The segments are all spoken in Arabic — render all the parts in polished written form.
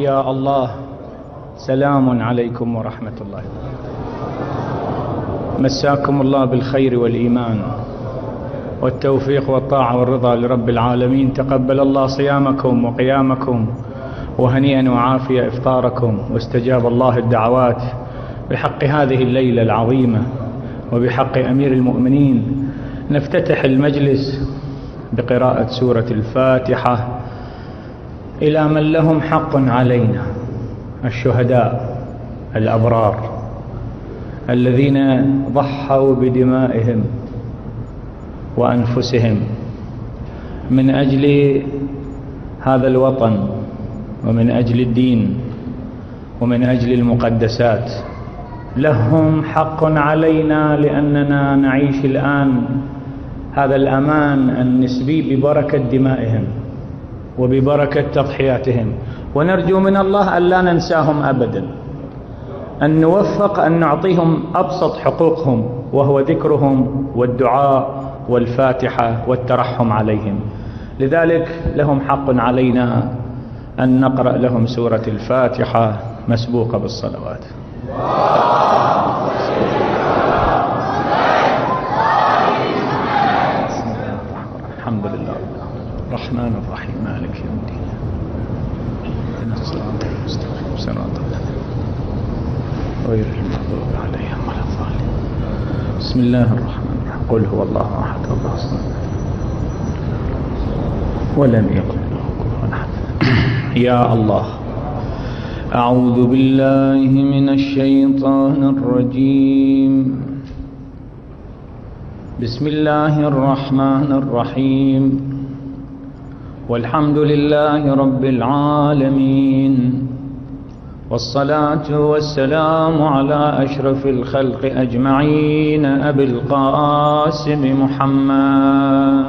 يا الله. سلام عليكم ورحمة الله. مساكم الله بالخير والإيمان والتوفيق والطاعة والرضا لرب العالمين. تقبل الله صيامكم وقيامكم، وهنيئا وعافية إفطاركم، واستجاب الله الدعوات بحق هذه الليلة العظيمة وبحق أمير المؤمنين. نفتتح المجلس بقراءة سورة الفاتحة إلى من لهم حق علينا، الشهداء الأبرار الذين ضحوا بدمائهم وأنفسهم من أجل هذا الوطن ومن أجل الدين ومن أجل المقدسات. لهم حق علينا لأننا نعيش الآن هذا الأمان النسبي ببركة دمائهم وببركة تضحياتهم، ونرجو من الله أن لا ننساهم أبدا، أن نوفق أن نعطيهم أبسط حقوقهم، وهو ذكرهم والدعاء والفاتحة والترحم عليهم. لذلك لهم حق علينا أن نقرأ لهم سورة الفاتحة مسبوقة بالصلوات. الحمد لله الرحمن الرحيم مالك يوم الدين اهدنا الصراط المستقيم صراط الذين غير المغضوب عليهم ولا الضالين. بسم الله الرحمن الرحيم. قل هو الله احد الله الصمد ولم يكن له كفوا احد. يا الله، أعوذ بالله من الشيطان الرجيم. بسم الله الرحمن الرحيم. والحمد لله رب العالمين، والصلاة والسلام على أشرف الخلق أجمعين أبي القاسم محمد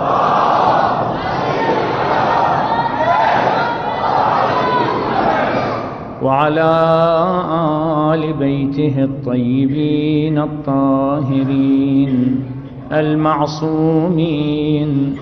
وعلى آل بيته الطيبين الطاهرين المعصومين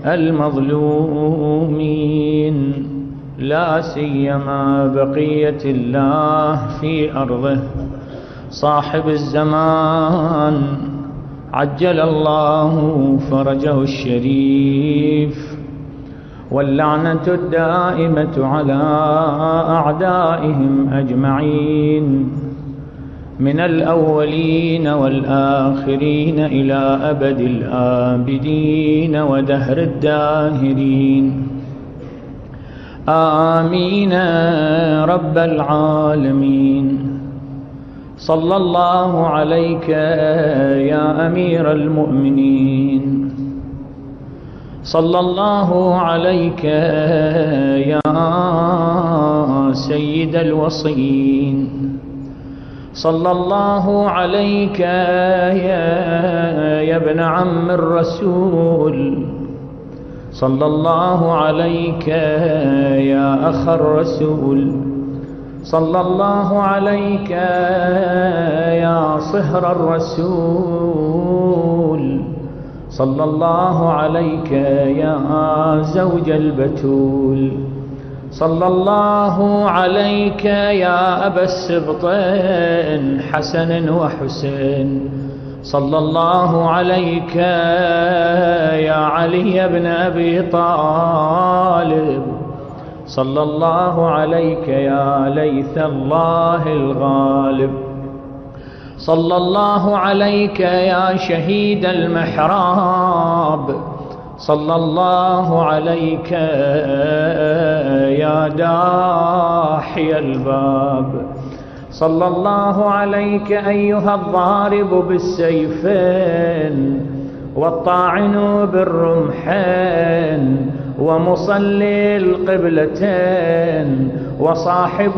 المظلومين، لا سيما بقية الله في أرضه صاحب الزمان عجل الله فرجه الشريف، واللعنة الدائمة على أعدائهم أجمعين من الأولين والآخرين إلى أبد الآبدين ودهر الداهرين. آمين رب العالمين. صلى الله عليك يا أمير المؤمنين، صلى الله عليك يا سيد الوصيين، صلى الله عليك يا ابن عم الرسول، صلى الله عليك يا أخ الرسول، صلى الله عليك يا صهر الرسول، صلى الله عليك يا زوج البتول، صلى الله عليك يا أبا السبطين حسن وحسين، صلى الله عليك يا علي بن أبي طالب، صلى الله عليك يا ليث الله الغالب، صلى الله عليك يا شهيد المحراب، صلى الله عليك يا داحي الباب، صلى الله عليك أيها الضارب بالسيفين والطاعن بالرمحين ومصلي القبلتين وصاحب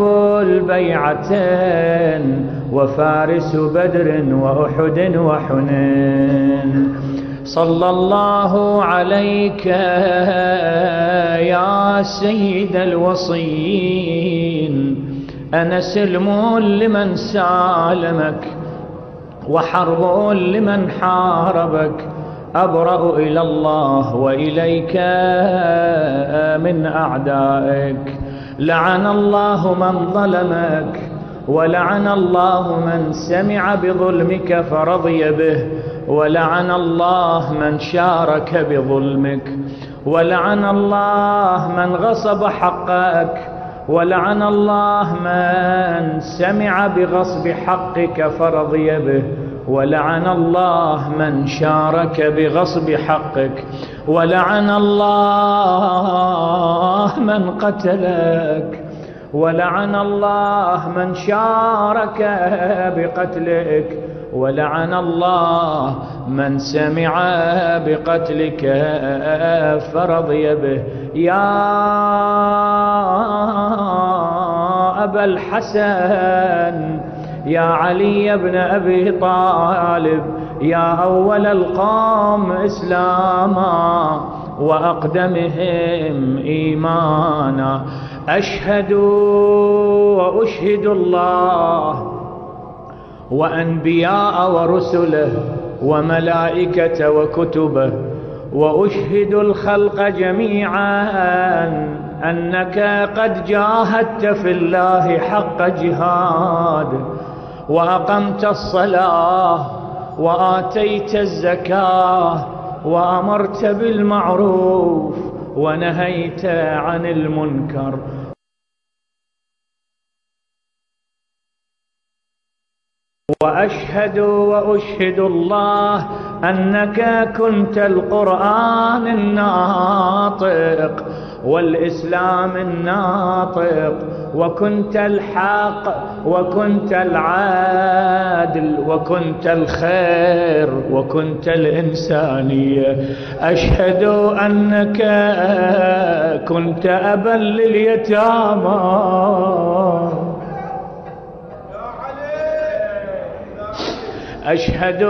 البيعتين وفارس بدر وأحد وحنين، صلى الله عليك يا سيد الوصيين. أنا سلم لمن سالمك وحرب لمن حاربك، أبرأ إلى الله وإليك من أعدائك. لعن الله من ظلمك، ولعن الله من سمع بظلمك فرضي به، ولعن الله من شارك بظلمك، ولعن الله من غصب حقك، ولعن الله من سمع بغصب حقك فرضي به، ولعن الله من شارك بغصب حقك، ولعن الله من قتلك، ولعن الله من شارك بقتلك، ولعن الله من سمع بقتلك فرضي به. يا أبا الحسن، يا علي بن أبي طالب، يا أول القوم إسلاما وأقدمهم إيمانا، أشهد وأشهد الله وأنبياء ورسله وملائكة وكتبه، وأشهد الخلق جميعا أنك قد جاهدت في الله حق جهاد، وأقمت الصلاة، وآتيت الزكاة، وأمرت بالمعروف، ونهيت عن المنكر. وأشهد وأشهد الله أنك كنت القرآن الناطق والإسلام الناطق، وكنت الحق، وكنت العدل، وكنت الخير، وكنت الإنسانية. أشهد أنك كنت أبا لليتامى، أشهد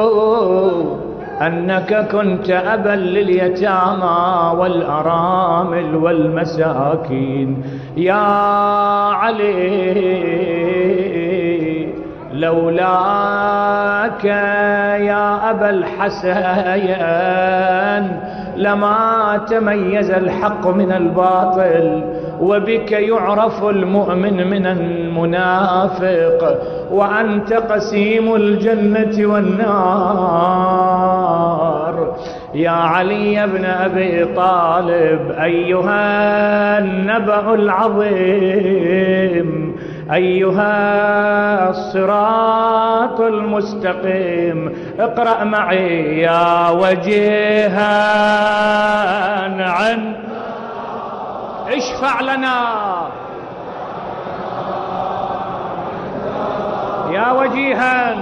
أنك كنت أبا لليتامى والأرامل والمساكين. يا علي، لولاك يا أبا الحسن لما تميز الحق من الباطل، وبك يعرف المؤمن من المنافق، وأنت قسيم الجنة والنار. يا علي بن أبي طالب، أيها النبأ العظيم، أيها الصراط المستقيم، اقرأ معي: يا وجيها عن اشفع لنا، يا وجيها،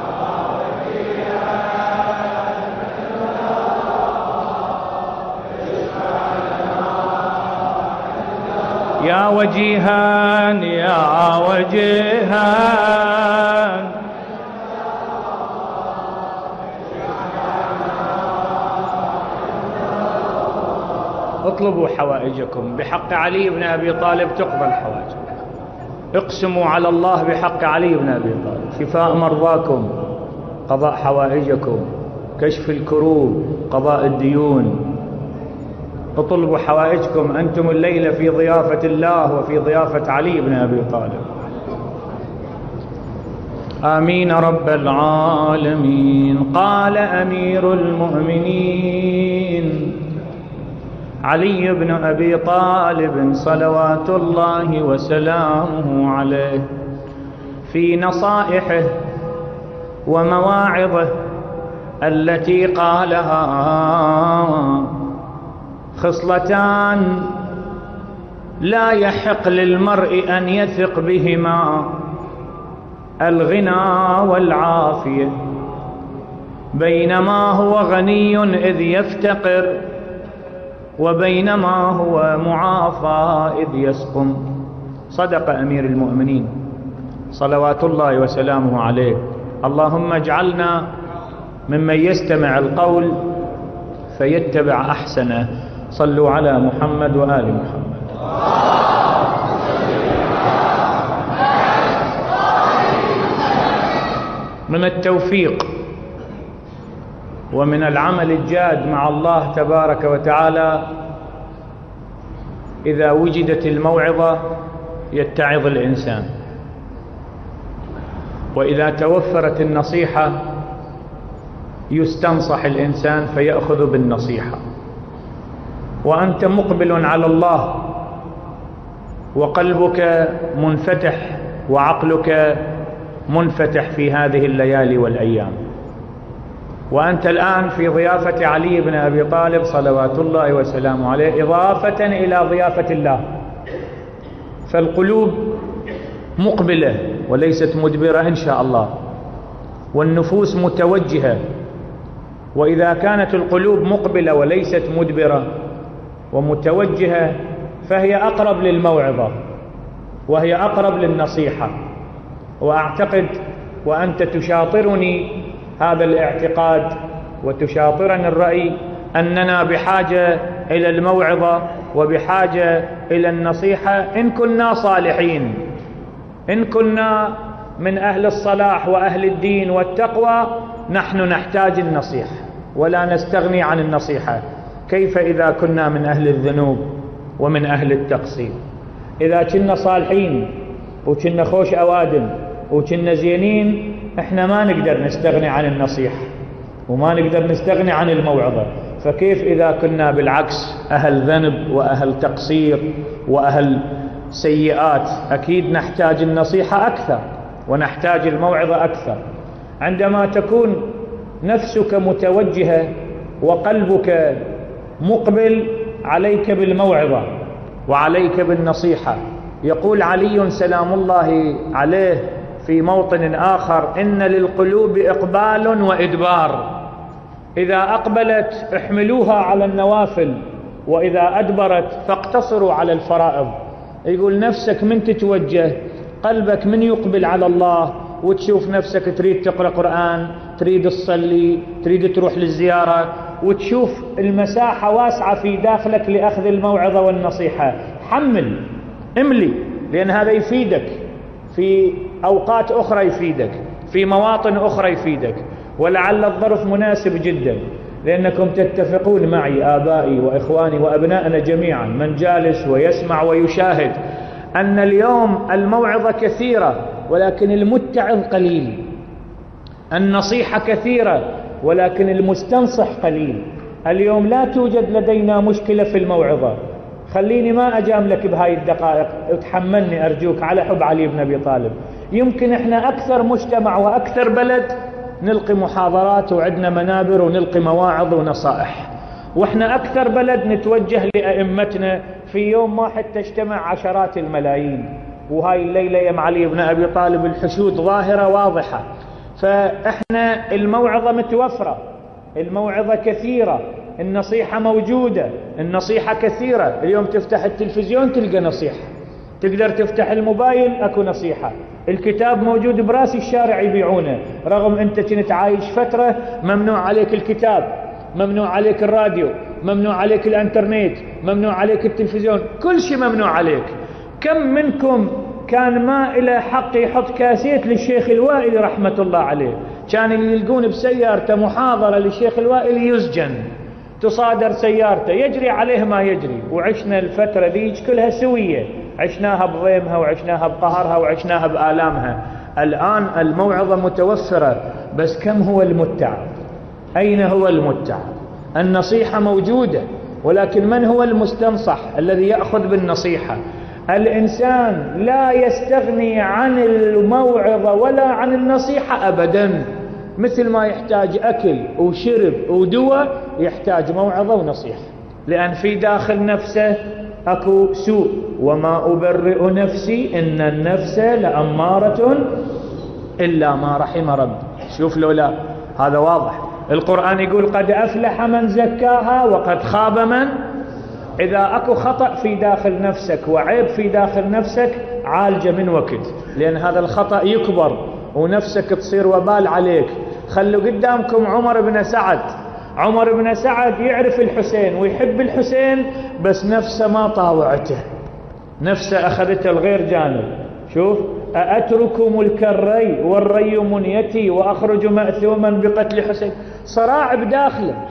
يا وجيها، يا وجيها. اطلبوا حوائجكم بحق علي بن أبي طالب تقبل حوائجكم. اقسموا على الله بحق علي بن أبي طالب شفاء مرضاكم، قضاء حوائجكم، كشف الكروب، قضاء الديون. اطلبوا حوائجكم، أنتم الليلة في ضيافة الله وفي ضيافة علي بن أبي طالب. آمين رب العالمين. قال أمير المؤمنين علي بن أبي طالب صلوات الله وسلامه عليه في نصائحه ومواعظه التي قالها: خصلتان لا يحق للمرء أن يثق بهما: الغنى والعافية، بينما هو غني إذ يفتقر، وبينما هو معافى إذ يسقم. صدق أمير المؤمنين صلوات الله وسلامه عليه. اللهم اجعلنا ممن يستمع القول فيتبع أحسنه. صلوا على محمد وآل محمد. من التوفيق ومن العمل الجاد مع الله تبارك وتعالى إذا وجدت الموعظة يتعظ الإنسان، وإذا توفرت النصيحة يستنصح الإنسان فيأخذ بالنصيحة. وأنت مقبل على الله وقلبك منفتح وعقلك منفتح في هذه الليالي والأيام، وأنت الآن في ضيافة علي بن أبي طالب صلوات الله وسلامه عليه، إضافة إلى ضيافة الله. فالقلوب مقبلة وليست مدبرة إن شاء الله، والنفوس متوجهة. وإذا كانت القلوب مقبلة وليست مدبرة ومتوجهة فهي أقرب للموعظة وهي أقرب للنصيحة. وأعتقد وأنت تشاطرني هذا الاعتقاد وتشاطرني الرأي أننا بحاجة إلى الموعظة وبحاجة إلى النصيحة إن كنا صالحين، إن كنا من أهل الصلاح وأهل الدين والتقوى نحن نحتاج النصيحة ولا نستغني عن النصيحة. كيف إذا كنا من أهل الذنوب ومن أهل التقصير؟ إذا كنا صالحين وكنا خوش أوادم وكنا زينين احنا ما نقدر نستغني عن النصيحة وما نقدر نستغني عن الموعظة، فكيف إذا كنا بالعكس أهل ذنب وأهل تقصير وأهل سيئات؟ أكيد نحتاج النصيحة أكثر ونحتاج الموعظة أكثر. عندما تكون نفسك متوجهة وقلبك مقبل عليك بالموعظة وعليك بالنصيحة. يقول علي سلام الله عليه في موطن آخر: إن للقلوب إقبال وإدبار، إذا أقبلت احملوها على النوافل وإذا أدبرت فاقتصروا على الفرائض. يقول نفسك من تتوجه، قلبك من يقبل على الله وتشوف نفسك تريد تقرأ قرآن، تريد تصلي، تريد تروح للزيارة، وتشوف المساحة واسعة في داخلك لأخذ الموعظة والنصيحة، حمل املي، لأن هذا يفيدك في أوقات أخرى، يفيدك في مواطن أخرى، يفيدك. ولعل الظرف مناسب جدا، لأنكم تتفقون معي آبائي وإخواني وأبنائنا جميعا من جالس ويسمع ويشاهد أن اليوم الموعظة كثيرة ولكن المتعظ قليل، النصيحة كثيرة ولكن المستنصح قليل. اليوم لا توجد لدينا مشكلة في الموعظة. خليني ما أجاملك بهاي الدقائق، اتحملني أرجوك على حب علي بن أبي طالب. يمكن إحنا أكثر مجتمع وأكثر بلد نلقي محاضرات وعندنا منابر ونلقي مواعظ ونصائح، وإحنا أكثر بلد نتوجه لأئمتنا في يوم واحد تجتمع عشرات الملايين. وهاي الليلة يا علي بن أبي طالب الحشود ظاهرة واضحة، فإحنا الموعظة متوفرة، الموعظة كثيرة، النصيحة موجودة، النصيحة كثيرة. اليوم تفتح التلفزيون تلقى نصيحة، تقدر تفتح الموبايل أكو نصيحة، الكتاب موجود براس الشارع يبيعونه، رغم أنت كنت عايش فترة ممنوع عليك الكتاب، ممنوع عليك الراديو، ممنوع عليك الانترنت، ممنوع عليك التلفزيون، كل شيء ممنوع عليك. كم منكم كان ما إلى حق يحط كاسيت للشيخ الوائلي رحمة الله عليه؟ كان يلقون بسيارته محاضرة للشيخ الوائلي يسجن، تصادر سيارته، يجري عليه ما يجري. وعشنا الفترة ذيك كلها سوية، عشناها بضيمها وعشناها بقهرها وعشناها بآلامها. الآن الموعظة متوفرة، بس كم هو المتعب؟ أين هو المتعب؟ النصيحة موجودة، ولكن من هو المستنصح الذي يأخذ بالنصيحة؟ الإنسان لا يستغني عن الموعظة ولا عن النصيحة أبدا. مثل ما يحتاج أكل وشرب ودواء يحتاج موعظة ونصيحة، لأن في داخل نفسه أكو سوء. وما أبرئ نفسي إن النفس لأمارة إلا ما رحم رب. شوف لولا هذا واضح. القرآن يقول قد أفلح من زكاها وقد خاب من. إذا أكو خطأ في داخل نفسك وعيب في داخل نفسك عالجه من وقت، لأن هذا الخطأ يكبر ونفسك تصير وبال عليك. خلوا قدامكم عمر بن سعد. عمر بن سعد يعرف الحسين ويحب الحسين، بس نفسه ما طاوعته، نفسه أخذته الغير جانب. شوف: أأترك ملك الري والري منيتي وأخرج مأثوما بقتل حسين. صراع بداخله،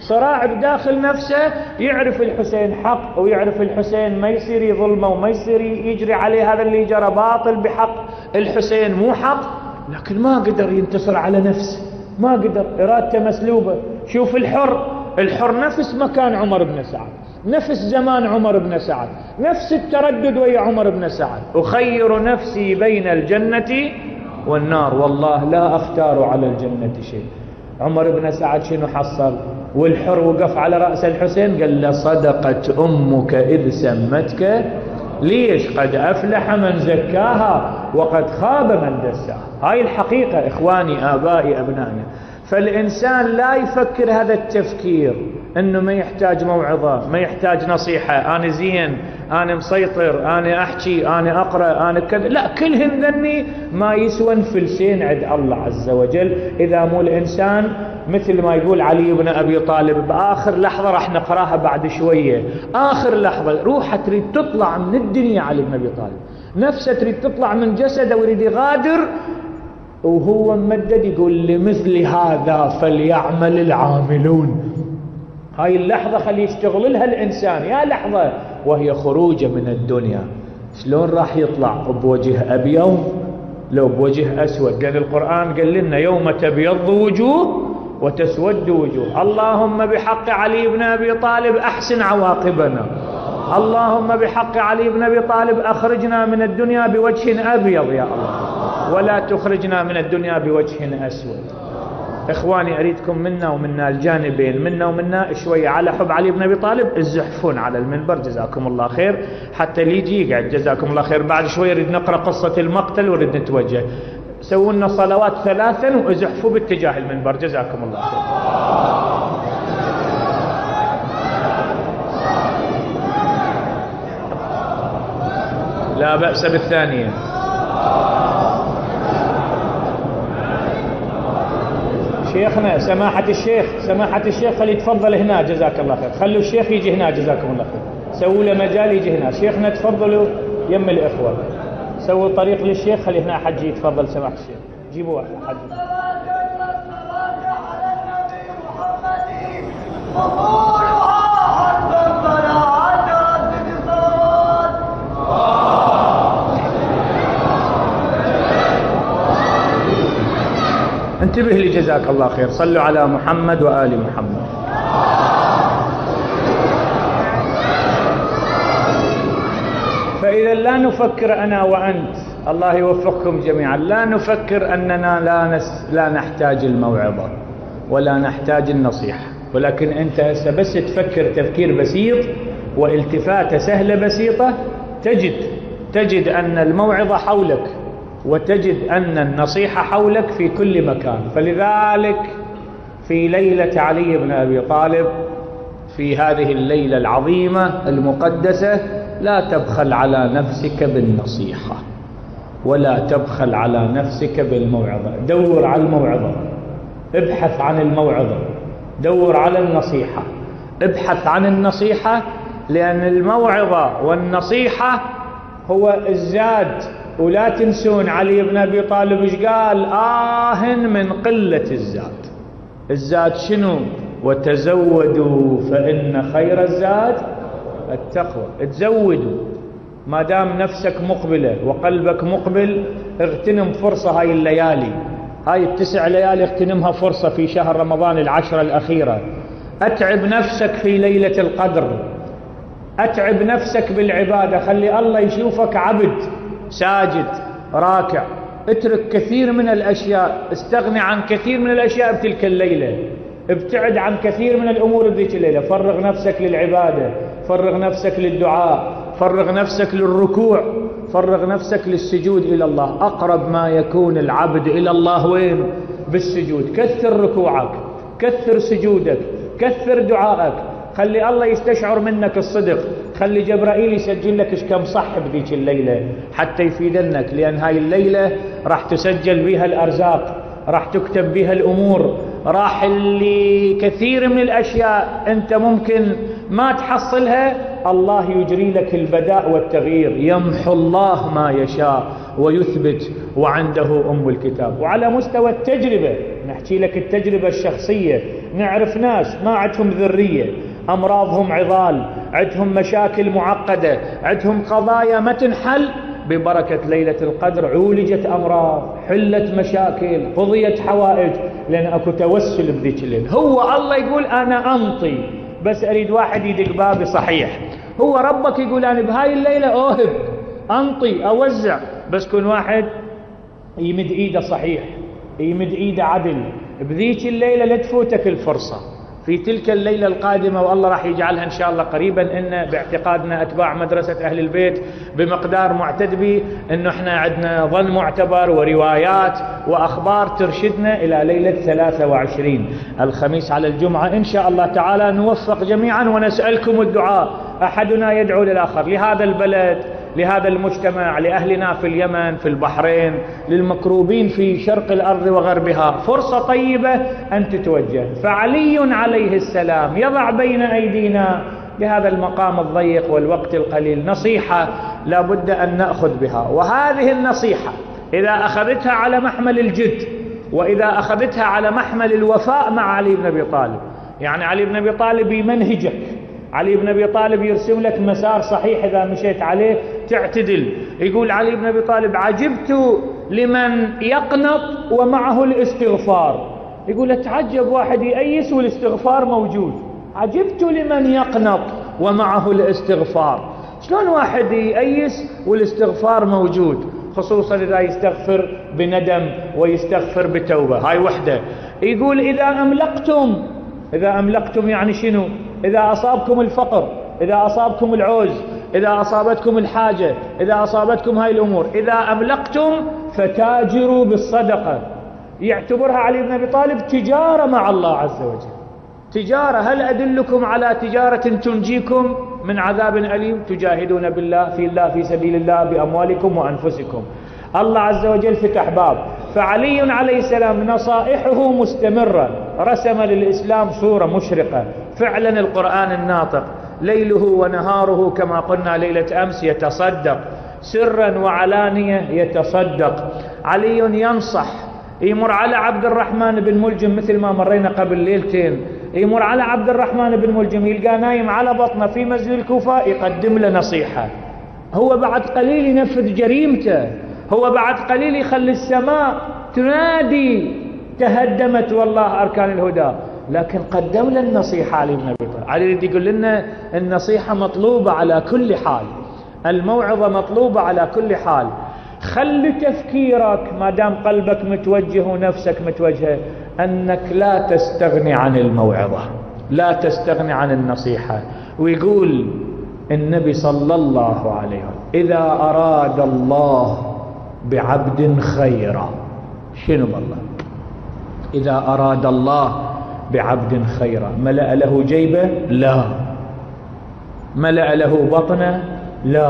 صراع بداخل نفسه، يعرف الحسين حق ويعرف الحسين ما يصير يظلمه وما يصير يجري عليه هذا اللي جرى باطل بحق الحسين مو حق، لكن ما قدر ينتصر على نفسه، ما قدر، إرادته مسلوبة. شوف الحر نفس مكان عمر بن سعد، نفس زمان عمر بن سعد، نفس التردد ويا عمر بن سعد، أخير نفسي بين الجنة والنار والله لا أختار على الجنة شيء. عمر بن سعد شنو حصل؟ والحر وقف على رأس الحسين قال له صدقت أمك إذ سمتك، ليش؟ قد أفلح من زكاها وقد خاب من دساها. هاي الحقيقة إخواني آبائي أبنائنا. فالإنسان لا يفكر هذا التفكير أنه ما يحتاج موعظة، ما يحتاج نصيحة، أنا زين، أنا مسيطر، أنا أحكي، أنا أقرأ، أنا كذا، لا، كلهن ذني ما يسوى فلسين عند الله عز وجل إذا مو الإنسان مثل ما يقول علي بن أبي طالب بآخر لحظة راح نقراها بعد شوية، آخر لحظة روحه تريد تطلع من الدنيا، علي بن أبي طالب نفسه تريد تطلع من جسده ويريد يغادر، وهو ممدد يقول لمثل هذا فليعمل العاملون. هاي اللحظة خلي يشتغل لها الإنسان، يا لحظة وهي خروجه من الدنيا. شلون راح يطلع؟ بوجه أبيض لو بوجه أسود، لأن القرآن قال لنا يوم تبيض وجوه وتسود وجوه. اللهم بحق علي بن أبي طالب أحسن عواقبنا، اللهم بحق علي بن أبي طالب أخرجنا من الدنيا بوجه أبيض يا الله، ولا تخرجنا من الدنيا بوجه أسود. إخواني أريدكم منا ومنا الجانبين، منا ومنا شوية على حب علي بن أبي طالب الزحفون على المنبر جزاكم الله خير، حتى اللي يجي يقعد جزاكم الله خير. بعد شوية نريد نقرأ قصة المقتل ونريد نتوجه، سووا لنا صلوات 3 وازحفوا باتجاه المنبر جزاكم الله خير. لا بأس بالثانية. شيخنا سماحة الشيخ خلي يتفضل هنا جزاك الله خير، خلوا الشيخ يجي هنا جزاكم الله خير، سووا له مجال يجي هنا. شيخنا تفضلوا يم الإخوة، سووا طريق للشيخ، خلي هنا حجي يتفضل. سماحة الشيخ جيبوا حجي. انتبه لي جزاك الله خير، صلوا على محمد وآل محمد. فإذا لا نفكر أنا وأنت، الله يوفقكم جميعا، لا نفكر أننا لا نحتاج الموعظة ولا نحتاج النصيحة، ولكن أنت بس تفكر تفكير بسيط والتفاتة سهلة بسيطة، تجد أن الموعظة حولك، وتجد أن النصيحة حولك في كل مكان. فلذلك في ليلة علي بن أبي طالب، في هذه الليلة العظيمة المقدسة، لا تبخل على نفسك بالنصيحة ولا تبخل على نفسك بالموعظة. دور على الموعظة، ابحث عن الموعظة، دور على النصيحة، ابحث عن النصيحة، لأن الموعظة والنصيحة هو الزاد. ولا تنسون علي بن أبي طالب ايش قال؟ من قلة الزاد شنو؟ وتزودوا فإن خير الزاد التقوى. تزودوا ما دام نفسك مقبلة وقلبك مقبل، اغتنم فرصة هاي الليالي، هاي 9 ليالي اغتنمها فرصة في شهر رمضان 10 الأخيرة. أتعب نفسك في ليلة القدر، أتعب نفسك بالعبادة، خلي الله يشوفك عبد ساجد راكع، اترك كثير من الأشياء، استغني عن كثير من الأشياء بتلك الليلة، ابتعد عن كثير من الأمور بذيك الليلة، فرغ نفسك للعبادة، فرغ نفسك للدعاء، فرغ نفسك للركوع، فرغ نفسك للسجود إلى الله. أقرب ما يكون العبد إلى الله وين؟ بالسجود. كثر ركوعك، كثر سجودك، كثر دعائك، خلي الله يستشعر منك الصدق، خلي جبرائيل يسجل لك ايش كم صح بذيك الليلة حتى يفيدنك، لأن هاي الليلة راح تسجل بها الأرزاق، راح تكتب بها الأمور، راح اللي كثير من الأشياء أنت ممكن ما تحصلها، الله يجري لك البداء والتغيير. يمحو الله ما يشاء ويثبت وعنده أم الكتاب. وعلى مستوى التجربة، نحكي لك التجربة الشخصية، نعرف ناس ما عندهم ذرية، أمراضهم عضال، عندهم مشاكل معقدة، عندهم قضايا ما تنحل، ببركة ليلة القدر عولجت أمراض، حلت مشاكل، قضيت حوائج، لأن أكو توسل بذيك الليل. هو الله يقول أنا أنطي، بس أريد واحد يدق بابي صحيح. هو ربك يقول أنا بهاي الليلة أوهب، أنطي، أوزع، بس كل واحد يمد إيده صحيح، يمد إيده عدل. بذيك الليلة لا تفوتك الفرصة، في تلك الليلة القادمة، والله راح يجعلها إن شاء الله قريبا. إن باعتقادنا أتباع مدرسة أهل البيت بمقدار معتد به، إنه إحنا عندنا ظن معتبر وروايات وأخبار ترشدنا إلى ليلة 23 الخميس على الجمعة إن شاء الله تعالى. نوفق جميعا ونسألكم الدعاء، أحدنا يدعو للآخر، لهذا البلد، لهذا المجتمع، لأهلنا في اليمن، في البحرين، للمكروبين في شرق الأرض وغربها. فرصة طيبة أن تتوجه. فعلي عليه السلام يضع بين أيدينا بهذا المقام الضيق والوقت القليل نصيحة لا بد أن نأخذ بها. وهذه النصيحة إذا أخذتها على محمل الجد، وإذا أخذتها على محمل الوفاء مع علي بن أبي طالب، يعني علي بن أبي طالب يمنهجك، علي بن أبي طالب يرسم لك مسار صحيح إذا مشيت عليه تعتدل. يقول علي بن أبي طالب عجبت لمن يقنط ومعه الاستغفار. يقول اتعجب واحد يأيس والاستغفار موجود، عجبت لمن يقنط ومعه الاستغفار. شلون واحد يأيس والاستغفار موجود؟ خصوصا إذا يستغفر بندم ويستغفر بتوبة. هاي وحدة. يقول إذا أملقتم يعني شنو؟ إذا أصابكم الفقر، إذا أصابكم العوز، إذا أصابتكم الحاجة، إذا أصابتكم هاي الأمور، إذا أملقتم فتاجروا بالصدقة. يعتبرها علي بن أبي طالب تجارة مع الله عز وجل، تجارة. هل أدلكم على تجارة تنجيكم من عذاب أليم؟ تجاهدون بالله في سبيل الله بأموالكم وأنفسكم. الله عز وجل فتح باب. فعلي عليه السلام نصائحه مستمرة، رسم للإسلام صورة مشرقة. فعلا القرآن الناطق ليله ونهاره كما قلنا ليلة أمس يتصدق، سرا وعلانية يتصدق. علي ينصح، يمر على عبد الرحمن بن ملجم مثل ما مرينا قبل ليلتين، يمر على عبد الرحمن بن ملجم يلقى نايم على بطنه في مسجد الكوفة، يقدم له نصيحة. هو بعد قليل ينفذ جريمته، هو بعد قليل يخلي السماء تنادي تهدمت والله أركان الهدى، لكن قدم له النصيحة علي بن أبي طالب. علي يقول لنا النصيحة مطلوبة على كل حال، الموعظة مطلوبة على كل حال. خلي تفكيرك ما دام قلبك متوجه ونفسك متوجهة أنك لا تستغني عن الموعظة، لا تستغني عن النصيحة. ويقول النبي صلى الله عليه وسلم إذا أراد الله بعبد خيرا، شنو بالله؟ إذا أراد الله بعبد خيرا ملأ له جيبه؟ لا. ملأ له بطنه؟ لا.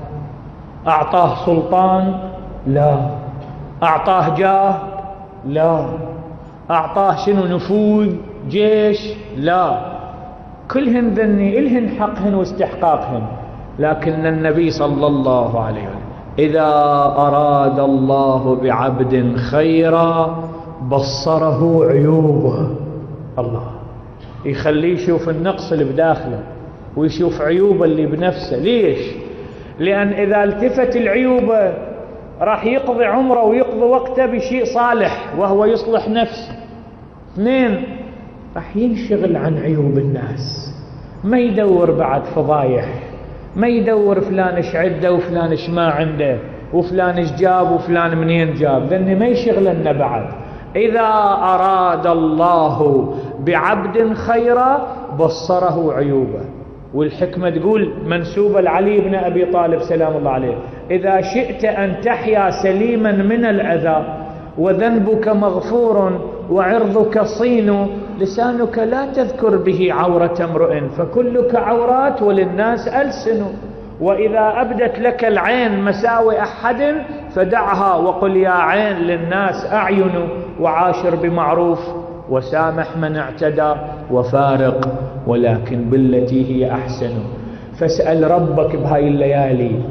أعطاه سلطان؟ لا. أعطاه جاه؟ لا. أعطاه شنو؟ نفوذ، جيش؟ لا. كلهن ذني إلهن حقهن واستحقاقهن، لكن النبي صلى الله عليه وسلم إذا أراد الله بعبد خيرا بصره عيوبه. الله يخليه يشوف النقص اللي بداخله ويشوف عيوبه اللي بنفسه. ليش؟ لأن إذا التفت العيوبه راح يقضي عمره ويقضي وقته بشيء صالح وهو يصلح نفسه. اثنين، راح ينشغل عن عيوب الناس، ما يدور بعد فضايح، ما يدور فلان ايش عنده وفلان ايش ما عنده وفلان ايش جاب وفلان منين جاب، لأنه ما يشغلنا بعد. إذا أراد الله بعبد خيرا بصره عيوبه. والحكمة تقول منسوبة لعلي بن أبي طالب سلام الله عليه: إذا شئت أن تحيا سليما من الأذى وذنبك مغفور وعرضك صين لسانك لا تذكر به عورة امرئ فكلك عورات وللناس ألسن. وإذا أبدت لك العين مساوئ أحد فدعها وقل يا عين للناس أعين وعاشر بمعروف وسامح من اعتدى وفارق ولكن بالتي هي أحسن. فاسأل ربك بهاي الليالي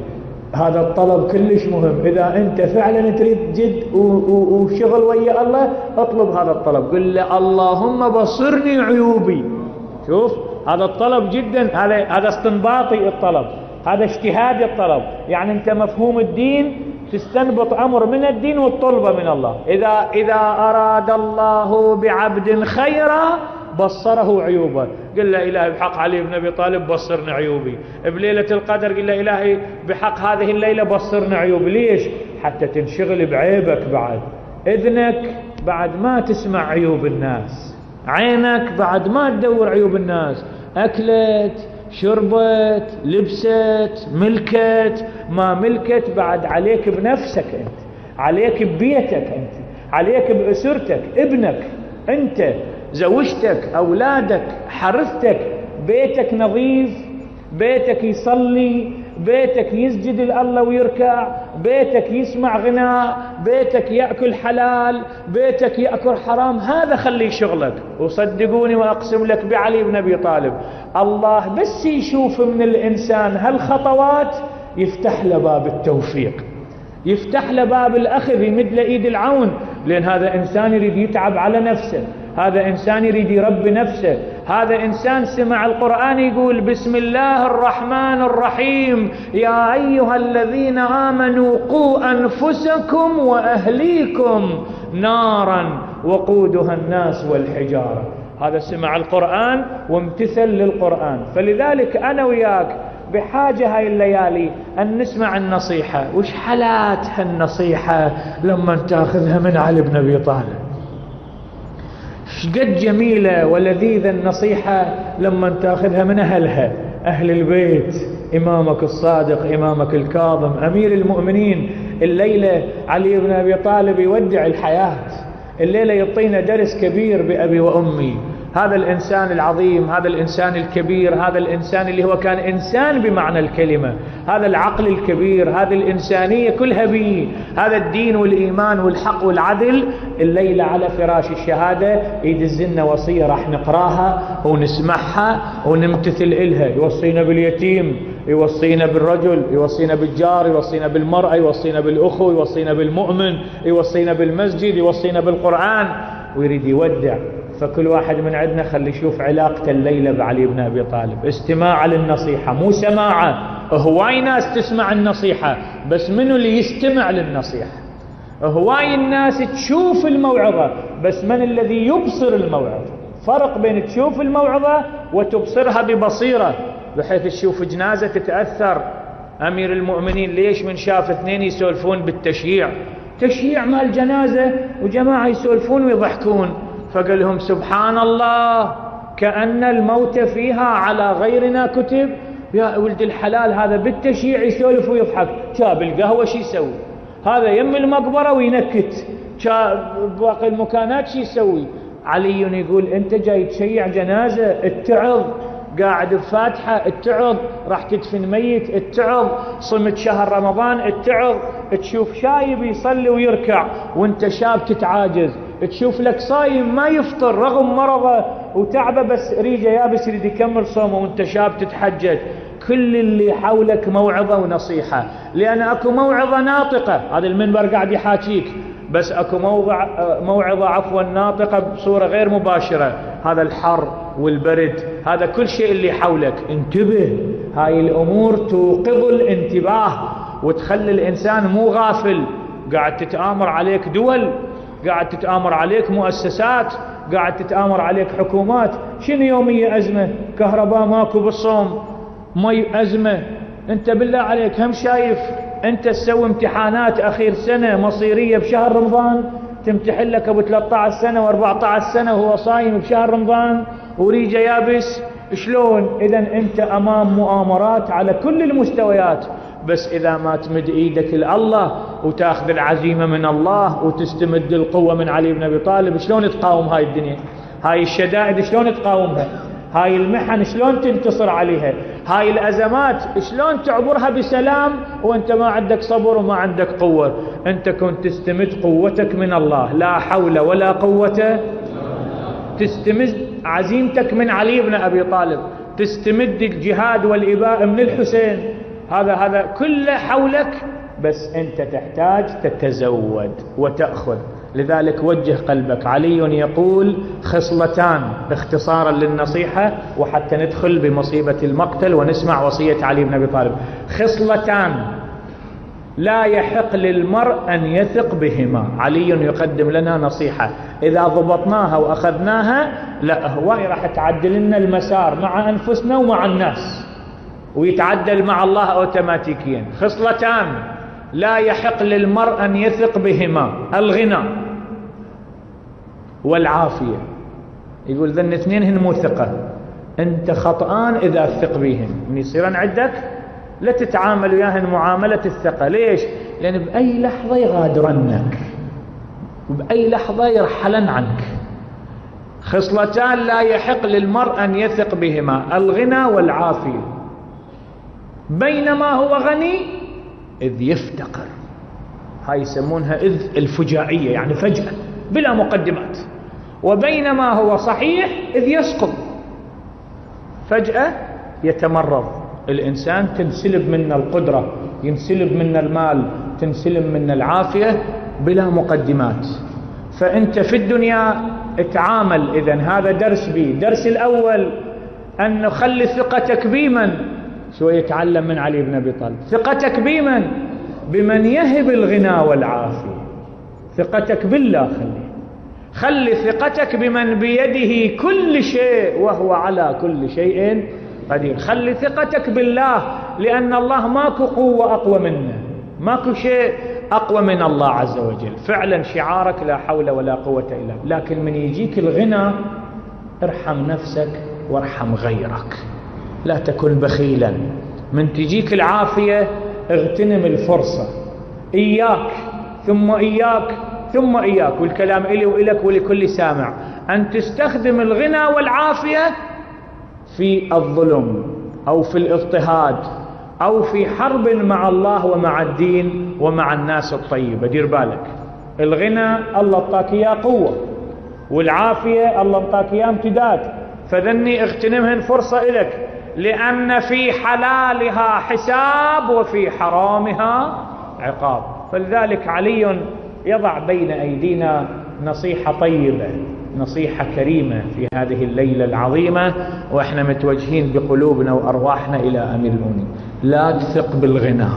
هذا الطلب كلش مهم. إذا أنت فعلا تريد جد وشغل ويا الله، اطلب هذا الطلب، قل له اللهم بصرني عيوبي. شوف هذا الطلب جدا، هذا استنباطي الطلب، هذا اجتهادي الطلب. يعني أنت مفهوم الدين تستنبط أمر من الدين والطلبة من الله. إذا أراد الله بعبد خيرا بصره عيوبه، قل له إلهي بحق علي بن أبي طالب بصرني عيوبي. بليلة القدر قل له إلهي بحق هذه الليلة بصرني عيوبي. ليش؟ حتى تنشغل بعيبك. بعد إذنك بعد ما تسمع عيوب الناس، عينك بعد ما تدور عيوب الناس، أكلت شربت لبست ملكت ما ملكت، بعد عليك بنفسك أنت، عليك ببيتك أنت، عليك بأسرتك، ابنك أنت، زوجتك، أولادك، حرثتك، بيتك نظيف، بيتك يصلي، بيتك يسجد لله ويركع، بيتك يسمع غناء، بيتك يأكل حلال، بيتك يأكل حرام. هذا خليه شغلك. وصدقوني وأقسم لك بعلي بن أبي طالب، الله بس يشوف من الإنسان هالخطوات يفتح له باب التوفيق، يفتح له باب الأخذ، يمد له إيد العون. لأن هذا إنسان يريد يتعب على نفسه، هذا إنسان يريد يربي نفسه، هذا إنسان سمع القرآن يقول بسم الله الرحمن الرحيم يا أيها الذين آمنوا قوا أنفسكم وأهليكم نارا وقودها الناس والحجارة. هذا سمع القرآن وامتثل للقرآن. فلذلك أنا وياك بحاجة هاي الليالي أن نسمع النصيحة. وش حالات هالنصيحة لما تاخذها من علي بن أبي طالب؟ شقد جميلة ولذيذة النصيحة لما تاخذها من أهلها، أهل البيت، إمامك الصادق، إمامك الكاظم، أمير المؤمنين. الليلة علي بن أبي طالب يودع الحياة، الليلة يعطينا درس كبير بأبي وأمي. هذا الإنسان العظيم، هذا الإنسان الكبير، هذا الإنسان اللي هو كان إنسان بمعنى الكلمة، هذا العقل الكبير، هذه الإنسانية كلها به، هذا الدين والإيمان والحق والعدل. الليلة على فراش الشهادة يدزلنا وصية راح نقراها ونسمعها ونمتثل إلها. يوصينا باليتيم، يوصينا بالرجل، يوصينا بالجار، يوصينا بالمرأة، يوصينا بالأخو، يوصينا بالمؤمن، يوصينا بالمسجد، يوصينا بالقرآن، ويريد يودع. فكل واحد من عندنا خلي يشوف علاقته الليلة بعلي بن أبي طالب. استماع للنصيحة، مو سماعة. هواي ناس تسمع النصيحة، بس منو اللي يستمع للنصيحة؟ هواي الناس تشوف الموعظة، بس من الذي يبصر الموعظة؟ فرق بين تشوف الموعظة وتبصرها ببصيرة، بحيث تشوف جنازة تتأثر. أمير المؤمنين ليش من شاف اثنين يسولفون بالتشييع، تشييع مال جنازة وجماعة يسولفون ويضحكون، فقال لهم سبحان الله كأن الموت فيها على غيرنا كتب. يا ولد الحلال، هذا بالتشييع يسولف ويضحك، شاب القهوة شي يسوي، هذا يم المقبرة وينكت، باقي المكانات شي يسوي. علي يقول انت جاي تشيع جنازة، اتعظ، قاعد بفاتحة اتعظ، راح تدفن ميت اتعظ، صمت شهر رمضان اتعظ، تشوف شايب يصلي ويركع وانت شاب تتعاجز، تشوف لك صايم ما يفطر رغم مرضه وتعبه بس ريجه يابس يريد يكمل صومه وانت شاب تتحجج. كل اللي حولك موعظة ونصيحة، لأن أكو موعظة ناطقة، هذا المنبر قاعد يحاكيك، بس أكو موعظة ناطقة بصورة غير مباشرة. هذا الحر والبرد، هذا كل شيء اللي حولك. انتبه، هاي الأمور توقظ الانتباه وتخلي الإنسان مو غافل. قاعد تتآمر عليك دول، قاعد تتآمر عليك مؤسسات، قاعد تتآمر عليك حكومات. شنو يومية أزمة؟ كهرباء ماكو بالصوم، مي أزمة. انت بالله عليك هم شايف انت تسوي امتحانات اخير سنة مصيرية بشهر رمضان، تمتحن لك ابو 13 سنة و14 سنة وهو صايم بشهر رمضان وريجه يابس؟ شلون؟ اذا انت امام مؤامرات على كل المستويات. بس اذا ما تمد ايدك لله وتاخذ العزيمة من الله وتستمد القوة من علي بن ابي طالب، شلون تقاوم هاي الدنيا؟ هاي الشدائد شلون تقاومها؟ هاي المحن شلون تنتصر عليها؟ هاي الأزمات شلون تعبرها بسلام وانت ما عندك صبر وما عندك قوة؟ انت كنت تستمد قوتك من الله، لا حول ولا قوة. تستمد عزيمتك من علي بن أبي طالب، تستمد الجهاد والإباء من الحسين، هذا كله حولك، بس أنت تحتاج تتزود وتأخذ. لذلك وجه قلبك. علي يقول خصلتان اختصارا للنصيحة، وحتى ندخل بمصيبة المقتل ونسمع وصية علي بن أبي طالب. خصلتان لا يحق للمرء أن يثق بهما. علي يقدم لنا نصيحة إذا ضبطناها وأخذناها لا هواي راح تعدل لنا المسار مع أنفسنا ومع الناس، ويتعدل مع الله أوتوماتيكيا. خصلتان لا يحق للمرء أن يثق بهما: الغنى والعافية. يقول ذن اثنين هن مو ثقة، أنت خطآن إذا تثق بهم. من يصيرن عندك لا تتعامل وياهن معاملة الثقة. ليش؟ لأن بأي لحظة يغادرنك، وبأي لحظة يرحلن عنك. خصلتان لا يحق للمرء أن يثق بهما: الغنى والعافية. بينما هو غني إذ يفتقر. هاي يسمونها إذ الفجائية، يعني فجأة بلا مقدمات. وبينما هو صحيح إذ يسقط، فجأة يتمرض الإنسان، تنسلب منا القدرة، ينسلب منا المال، تنسلب منا العافية بلا مقدمات. فأنت في الدنيا اتعامل. إذن هذا درس بي. درس الأول أن نخلي ثقتك بمن؟ شوية يتعلم من علي بن أبي طالب. ثقتك بمن؟ بمن يهب الغنى والعافية. ثقتك بالله. خلي ثقتك بمن بيده كل شيء وهو على كل شيء قدير. خلي ثقتك بالله، لأن الله ماكو قوة أقوى منه، ماكو شيء أقوى من الله عز وجل. فعلا شعارك لا حول ولا قوة إلا بالله. لكن من يجيك الغنى ارحم نفسك وارحم غيرك، لا تكن بخيلا. من تجيك العافية اغتنم الفرصة. إياك ثم إياك ثم إياك، والكلام إلي وإلك ولكل سامع، أن تستخدم الغنى والعافية في الظلم أو في الاضطهاد أو في حرب مع الله ومع الدين ومع الناس الطيبة. دير بالك، الغنى الله اعطاك اياه قوة، والعافية الله اعطاك اياه امتداد، فذني اغتنمهن فرصة إلك، لأن في حلالها حساب وفي حرامها عقاب. فلذلك علي يضع بين أيدينا نصيحة طيبة، نصيحة كريمة في هذه الليلة العظيمة، وإحنا متوجهين بقلوبنا وأرواحنا إلى أمير المؤمنين. لا تثق بالغنى،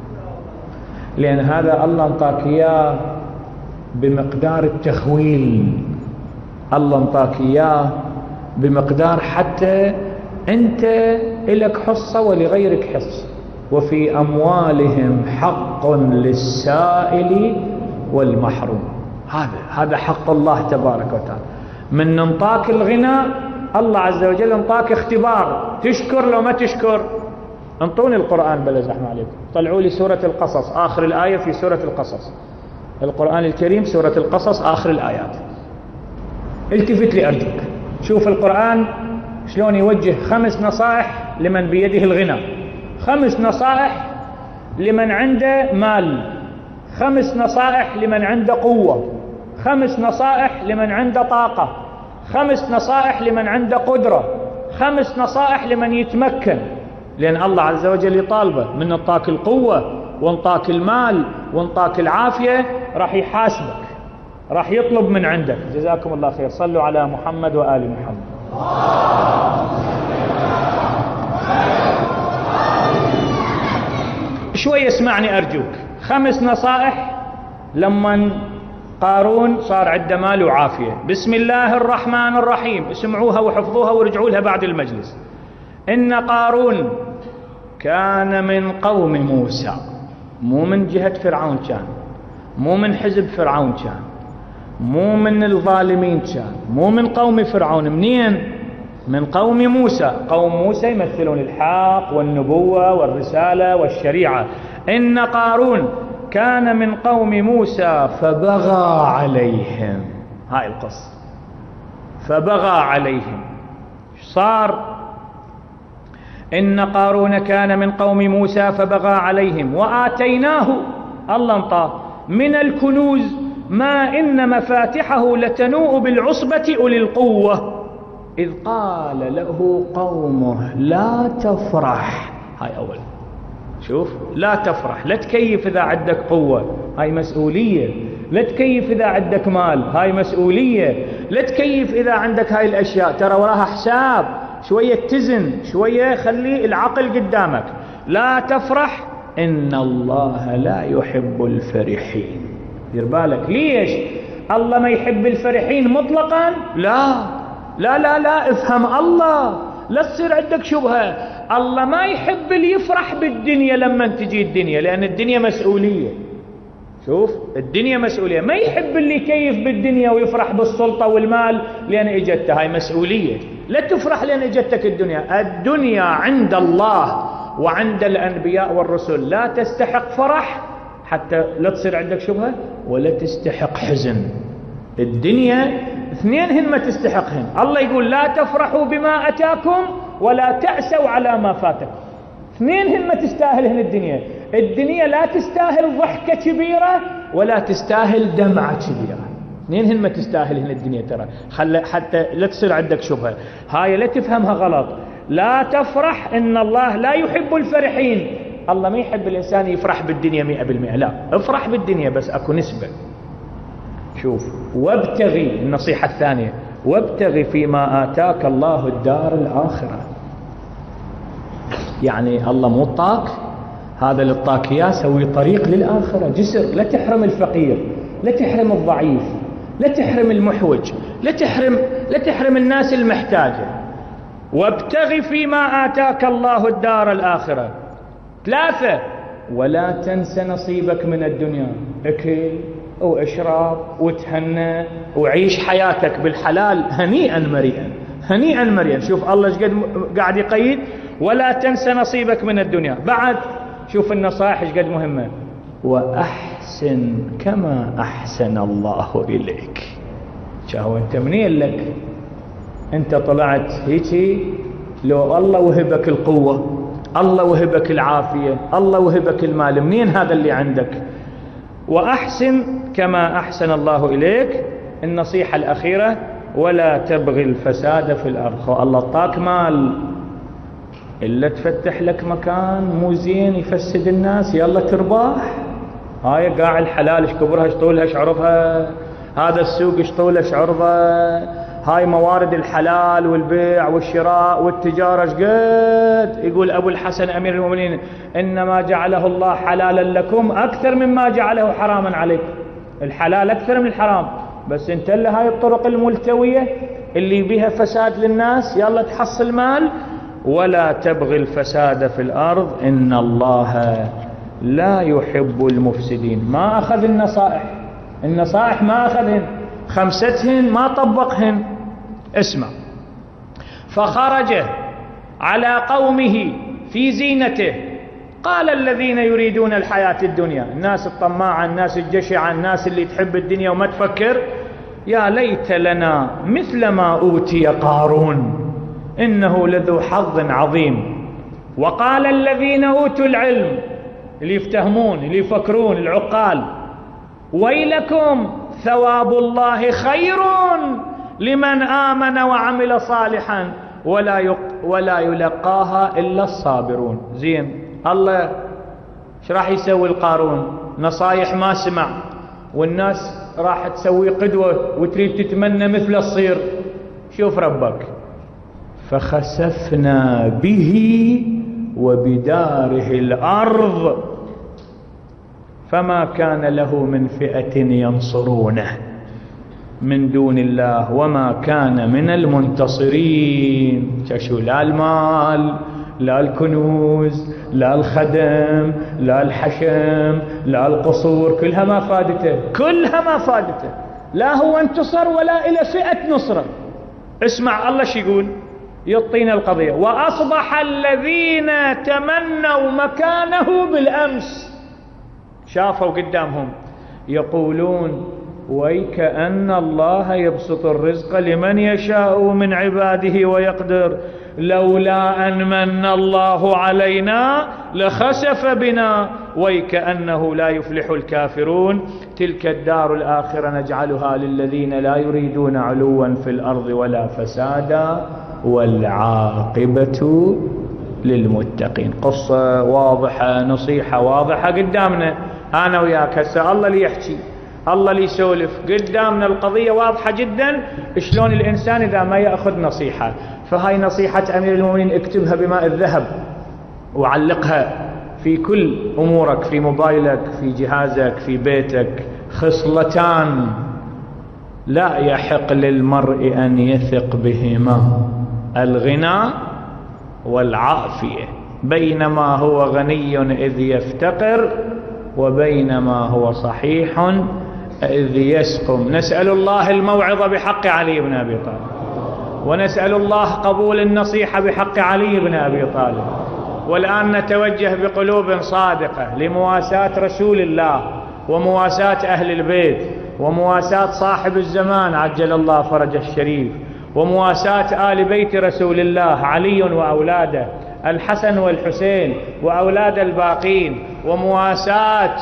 لأن هذا الله انطاك إياه بمقدار التخويل، الله انطاك إياه بمقدار حتى أنت إلك حصة ولغيرك حصة. وفي أموالهم حق للسائل والمحروم. هذا حق الله تبارك وتعالى. من انطاك الغنى الله عز وجل انطاك اختبار، تشكر لو ما تشكر. انطوني القرآن بلا زحمة عليكم، طلعوا لي سورة القصص آخر الآية في سورة القصص، القرآن الكريم سورة القصص آخر الآيات. التفت لي أرجوك، شوف القرآن شلون يوجه 5 نصائح لمن بيده الغنى، 5 نصائح لمن عنده مال، 5 نصائح لمن عنده قوة، 5 نصائح لمن عنده طاقة، 5 نصائح لمن عنده قدرة، 5 نصائح لمن يتمكن. لأن الله عز وجل يطالبه من انطاك القوة وانطاك المال وانطاك العافية راح يحاسبك، راح يطلب من عندك. جزاكم الله خير. صلوا على محمد وآل محمد. شوي اسمعني أرجوك. 5 نصائح لما قارون صار عنده مال وعافية. بسم الله الرحمن الرحيم، اسمعوها وحفظوها ورجعوا لها بعد المجلس. إن قارون كان من قوم موسى، مو من جهة فرعون كان، مو من حزب فرعون كان، مو من الظالمين كان، مو من قوم فرعون. منين؟ من قوم موسى. قوم موسى يمثلون الحق والنبوة والرسالة والشريعة. إن قارون كان من قوم موسى فبغى عليهم. هاي القصة، فبغى عليهم. صار إن قارون كان من قوم موسى فبغى عليهم وآتيناه، الله انطاه، من الكنوز ما إن مفاتحه لتنوء بالعصبة أولي القوة إذ قال له قومه لا تفرح. هاي أول. شوف، لا تفرح، لا تكيف إذا عندك قوة، هاي مسؤولية. لا تكيف إذا عندك مال، هاي مسؤولية. لا تكيف إذا عندك هاي الأشياء، ترى وراها حساب. شوية تزن، شوية خلي العقل قدامك. لا تفرح إن الله لا يحب الفرحين. دير بالك، ليش الله ما يحب الفرحين مطلقا؟ لا لا لا لا، افهم الله، لا تصير عندك شبهة. الله ما يحب اللي يفرح بالدنيا لما تجي الدنيا، لأن الدنيا مسؤولية. شوف، الدنيا مسؤولية. ما يحب اللي يكيف بالدنيا ويفرح بالسلطة والمال لأن اجته، هاي مسؤولية. لا تفرح لأن اجتك الدنيا. الدنيا عند الله وعند الأنبياء والرسل لا تستحق فرح، حتى لا تصير عندك شبهة، ولا تستحق حزن. الدنيا اثنينهن ما تستحقهن. الله يقول لا تفرحوا بما أتاكم ولا تأسوا على ما فاتكم. اثنينهن ما تستاهلهن الدنيا. الدنيا لا تستاهل ضحكة كبيرة ولا تستاهل دمعة كبيرة. اثنينهن ما تستاهلهن الدنيا. ترى حتى لا تصير عندك شبهة، هاي لا تفهمها غلط. لا تفرح، إن الله لا يحب الفرحين. الله ما يحب الإنسان يفرح بالدنيا 100%، لا، افرح بالدنيا بس أكو نسبة. شوف، وابتغي، النصيحة الثانية، وابتغي فيما آتاك الله الدار الآخرة. يعني الله مو طاك، هذا اللي طاك إياه سوي طريق للآخرة، جسر. لا تحرم الفقير، لا تحرم الضعيف، لا تحرم المحوج، لا تحرم الناس المحتاجة. وابتغي فيما آتاك الله الدار الآخرة. 3، ولا تنس نصيبك من الدنيا. اكل واشرب وتهنى وعيش حياتك بالحلال هنيئا مريئا، هنيئا مريئا. شوف الله ايش قد قاعد يقيد، ولا تنس نصيبك من الدنيا. بعد شوف النصائح ايش قد مهمة. وأحسن كما أحسن الله إليك. شاهو انت منين لك؟ انت طلعت هيك، لو الله وهبك القوة، الله وهبك العافية، الله وهبك المال، منين هذا اللي عندك؟ وأحسن كما أحسن الله إليك. النصيحة الأخيرة، ولا تبغي الفساد في الأرض. الله طاك مال، إلا تفتح لك مكان مو زين يفسد الناس، يلا ترباح. هاي قاع الحلال ايش كبرها ايش طولها ايش عرضها، هذا السوق ايش طوله ايش عرضه، هاي موارد الحلال والبيع والشراء والتجارة ايش قد. يقول أبو الحسن أمير المؤمنين: إنما جعله الله حلالا لكم أكثر مما جعله حراما عليكم. الحلال أكثر من الحرام، بس انت اللي هاي الطرق الملتوية اللي بها فساد للناس، يلا تحصل مال. ولا تبغي الفساد في الأرض إن الله لا يحب المفسدين. ما أخذ النصائح ما أخذهن، 5 ما طبقهن. اسمع: فخرج على قومه في زينته قال الذين يريدون الحياة الدنيا، الناس الطماعة، الناس الجشعة، الناس اللي تحب الدنيا وما تفكر، يا ليت لنا مثل ما أوتي قارون إنه لذو حظ عظيم. وقال الذين أوتوا العلم، اللي يفتهمون اللي يفكرون العقال: ويلكم ثواب الله خير لمن آمن وعمل صالحا ولا يلقاها إلا الصابرون. زين، الله ايش راح يسوي القارون؟ نصايح ما سمع، والناس راح تسوي قدوة وتريد تتمنى مثل الصير. شوف ربك: فخسفنا به وبداره الأرض فما كان له من فئة ينصرونه من دون الله وما كان من المنتصرين. شو لا المال، لا الكنوز، لا الخدم، لا الحشم، لا القصور، كلها ما فادته، لا هو انتصر ولا إلى فئة نصرة. اسمع الله شو يقول، يعطينا القضية: وأصبح الذين تمنوا مكانه بالأمس، شافوا قدامهم، يقولون: ويكأن الله يبسط الرزق لمن يشاء من عباده ويقدر لولا أن من الله علينا لخسف بنا ويكأنه لا يفلح الكافرون تلك الدار الآخرة نجعلها للذين لا يريدون علوا في الأرض ولا فسادا والعاقبة للمتقين. قصة واضحة، نصيحة واضحة قدامنا أنا وياك هسه، الله اللي يحكي، الله اللي يسولف قدامنا، القضية واضحة جدا. شلون الإنسان إذا ما يأخذ نصيحة؟ فهاي نصيحة أمير المؤمنين، اكتبها بماء الذهب وعلقها في كل أمورك، في موبايلك، في جهازك، في بيتك. خصلتان لا يحق للمرء أن يثق بهما: الغنى والعافية، بينما هو غني إذ يفتقر، وبينما هو صحيح إذ يسقم. نسأل الله الموعظة بحق علي بن أبي طالب، ونسأل الله قبول النصيحة بحق علي بن أبي طالب. والآن نتوجه بقلوب صادقة لمواساة رسول الله، ومواساة أهل البيت، ومواساة صاحب الزمان عجل الله فرجه الشريف، ومواساة آل بيت رسول الله، علي وأولاده، الحسن والحسين وأولاد الباقين، ومواساة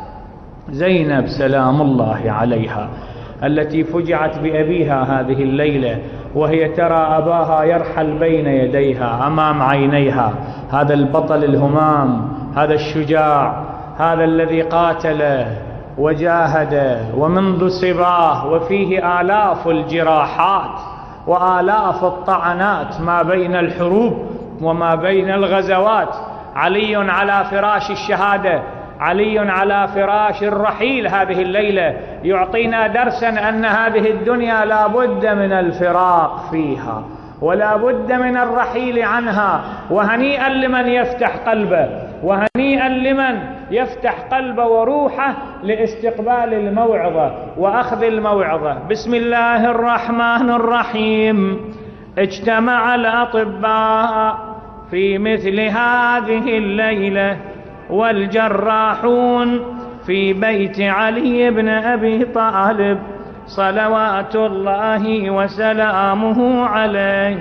زينب سلام الله عليها التي فجعت بأبيها هذه الليلة وهي ترى أباها يرحل بين يديها أمام عينيها. هذا البطل الهمام، هذا الشجاع، هذا الذي قاتل وجاهد ومنذ صباه، وفيه آلاف الجراحات وآلاف الطعنات ما بين الحروب وما بين الغزوات. علي على فراش الشهادة، علي على فراش الرحيل هذه الليلة، يعطينا درسا أن هذه الدنيا لا بد من الفراق فيها، ولا بد من الرحيل عنها. وهنيئا لمن يفتح قلبه، وهنيئا لمن يفتح قلبه وروحه لاستقبال الموعظة وأخذ الموعظة. بسم الله الرحمن الرحيم. اجتمع الأطباء في مثل هذه الليلة والجراحون في بيت علي بن أبي طالب صلوات الله وسلامه عليه،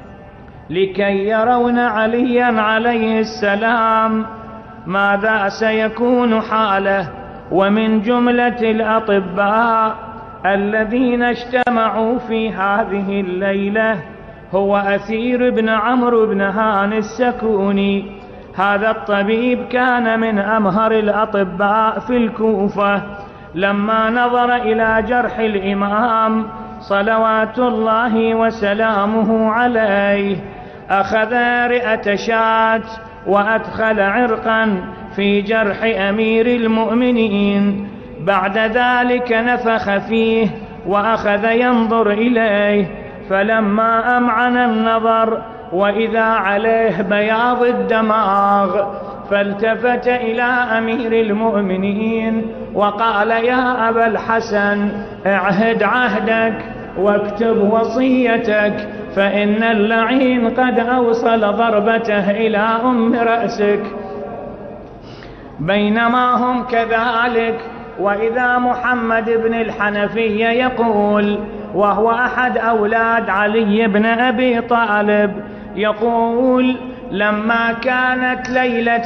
لكي يرون عليا عليه السلام ماذا سيكون حاله. ومن جملة الأطباء الذين اجتمعوا في هذه الليلة هو أثير بن عمرو بن هاني السكوني. هذا الطبيب كان من أمهر الأطباء في الكوفة. لما نظر إلى جرح الإمام صلوات الله وسلامه عليه، أخذ رئة شاة وأدخل عرقا في جرح أمير المؤمنين. بعد ذلك نفخ فيه وأخذ ينظر إليه، فلما أمعن النظر وإذا عليه بياض الدماغ، فالتفت إلى أمير المؤمنين وقال: يا أبا الحسن، اعهد عهدك واكتب وصيتك، فإن اللعين قد أوصل ضربته إلى أم رأسك. بينما هم كذلك، وإذا محمد بن الحنفية يقول، وهو أحد أولاد علي بن أبي طالب، يقول: لما كانت ليلة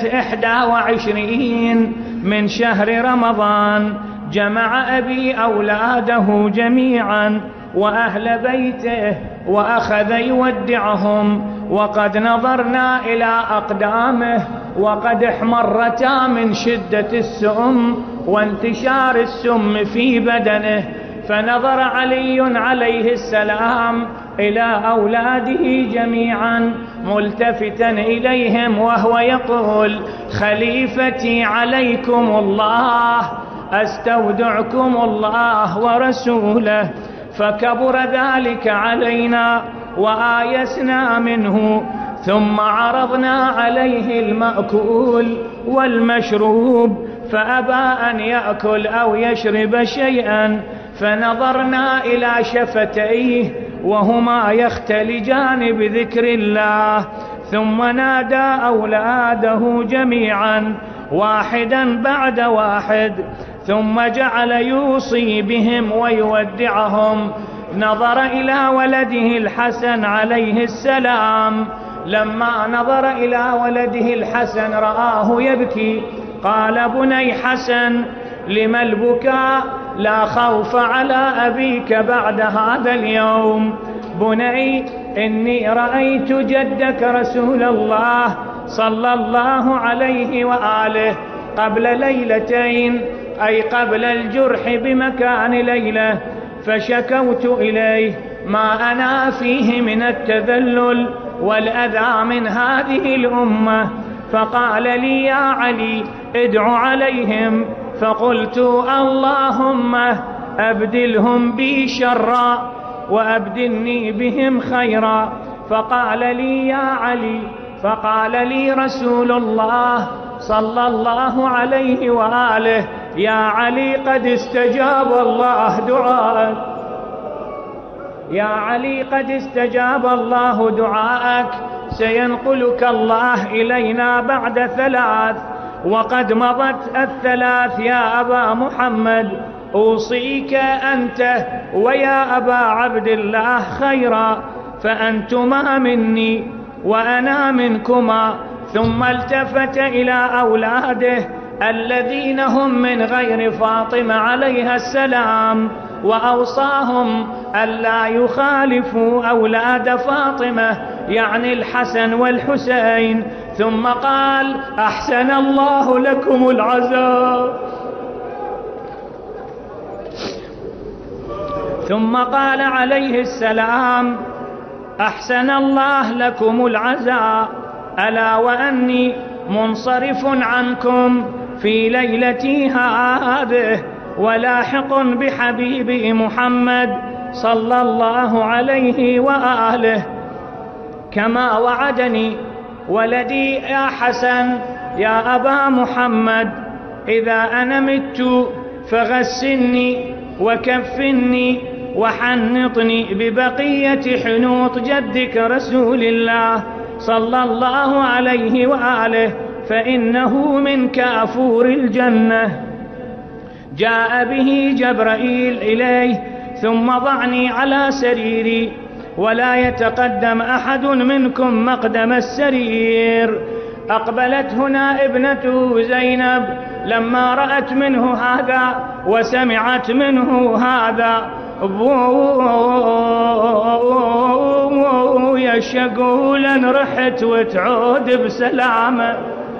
21 من شهر رمضان جمع أبي أولاده جميعا وأهل بيته وأخذ يودعهم، وقد نظرنا إلى أقدامه وقد احمرتا من شدة السم وانتشار السم في بدنه. فنظر علي عليه السلام إلى أولاده جميعا ملتفتا إليهم وهو يقول: خليفتي عليكم الله، أستودعكم الله ورسوله. فكبر ذلك علينا وآيسنا منه، ثم عرضنا عليه المأكول والمشروب فأبى أن يأكل أو يشرب شيئا، فنظرنا إلى شفتيه وهما يختلجان بذكر الله، ثم نادى أولاده جميعا واحدا بعد واحد، ثم جعل يوصي بهم ويودعهم. نظر إلى ولده الحسن عليه السلام، لما نظر إلى ولده الحسن رآه يبكي، قال: بني حسن، لما البكاء؟ لا خوف على أبيك بعد هذا اليوم. بني، إني رأيت جدك رسول الله صلى الله عليه وآله قبل ليلتين، أي قبل الجرح بمكان ليلة، فشكوت إليه ما أنا فيه من التذلل والأذى من هذه الأمة، فقال لي يا علي ادع عليهم، فقلت اللهم أبدلهم بي شرا وأبدلني بهم خيرا. فقال لي يا علي، فقال لي رسول الله صلى الله عليه وآله يا علي قد استجاب الله دعاءك، يا علي قد استجاب الله دعاءك، سينقلك الله إلينا بعد 3، وقد مضت 3 يا أبا محمد، أوصيك أنت ويا أبا عبد الله خيرا، فأنتما مني وأنا منكما. ثم التفت إلى أولاده الذين هم من غير فاطمة عليها السلام، وأوصاهم ألا يخالفوا أولاد فاطمة، يعني الحسن والحسين. ثم قال أحسن الله لكم العزاء. ثم قال عليه السلام أحسن الله لكم العزاء، ألا وأني منصرف عنكم في ليلتي هذه، ولاحق بحبيبي محمد صلى الله عليه وآله، كما وعدني ولدي يا حسن يا أبا محمد إذا أنا مت فغسلني وكفني وحنطني ببقية حنوط جدك رسول الله صلى الله عليه وآله، فإنه من كافور الجنة. جاء به جبرائيل إليه، ثم ضعني على سريري، ولا يتقدم أحد منكم مقدم السرير. أقبلت هنا ابنته زينب لما رأت منه هذا وسمعت منه هذا، يا شقولا رحت وتعود بسلامة،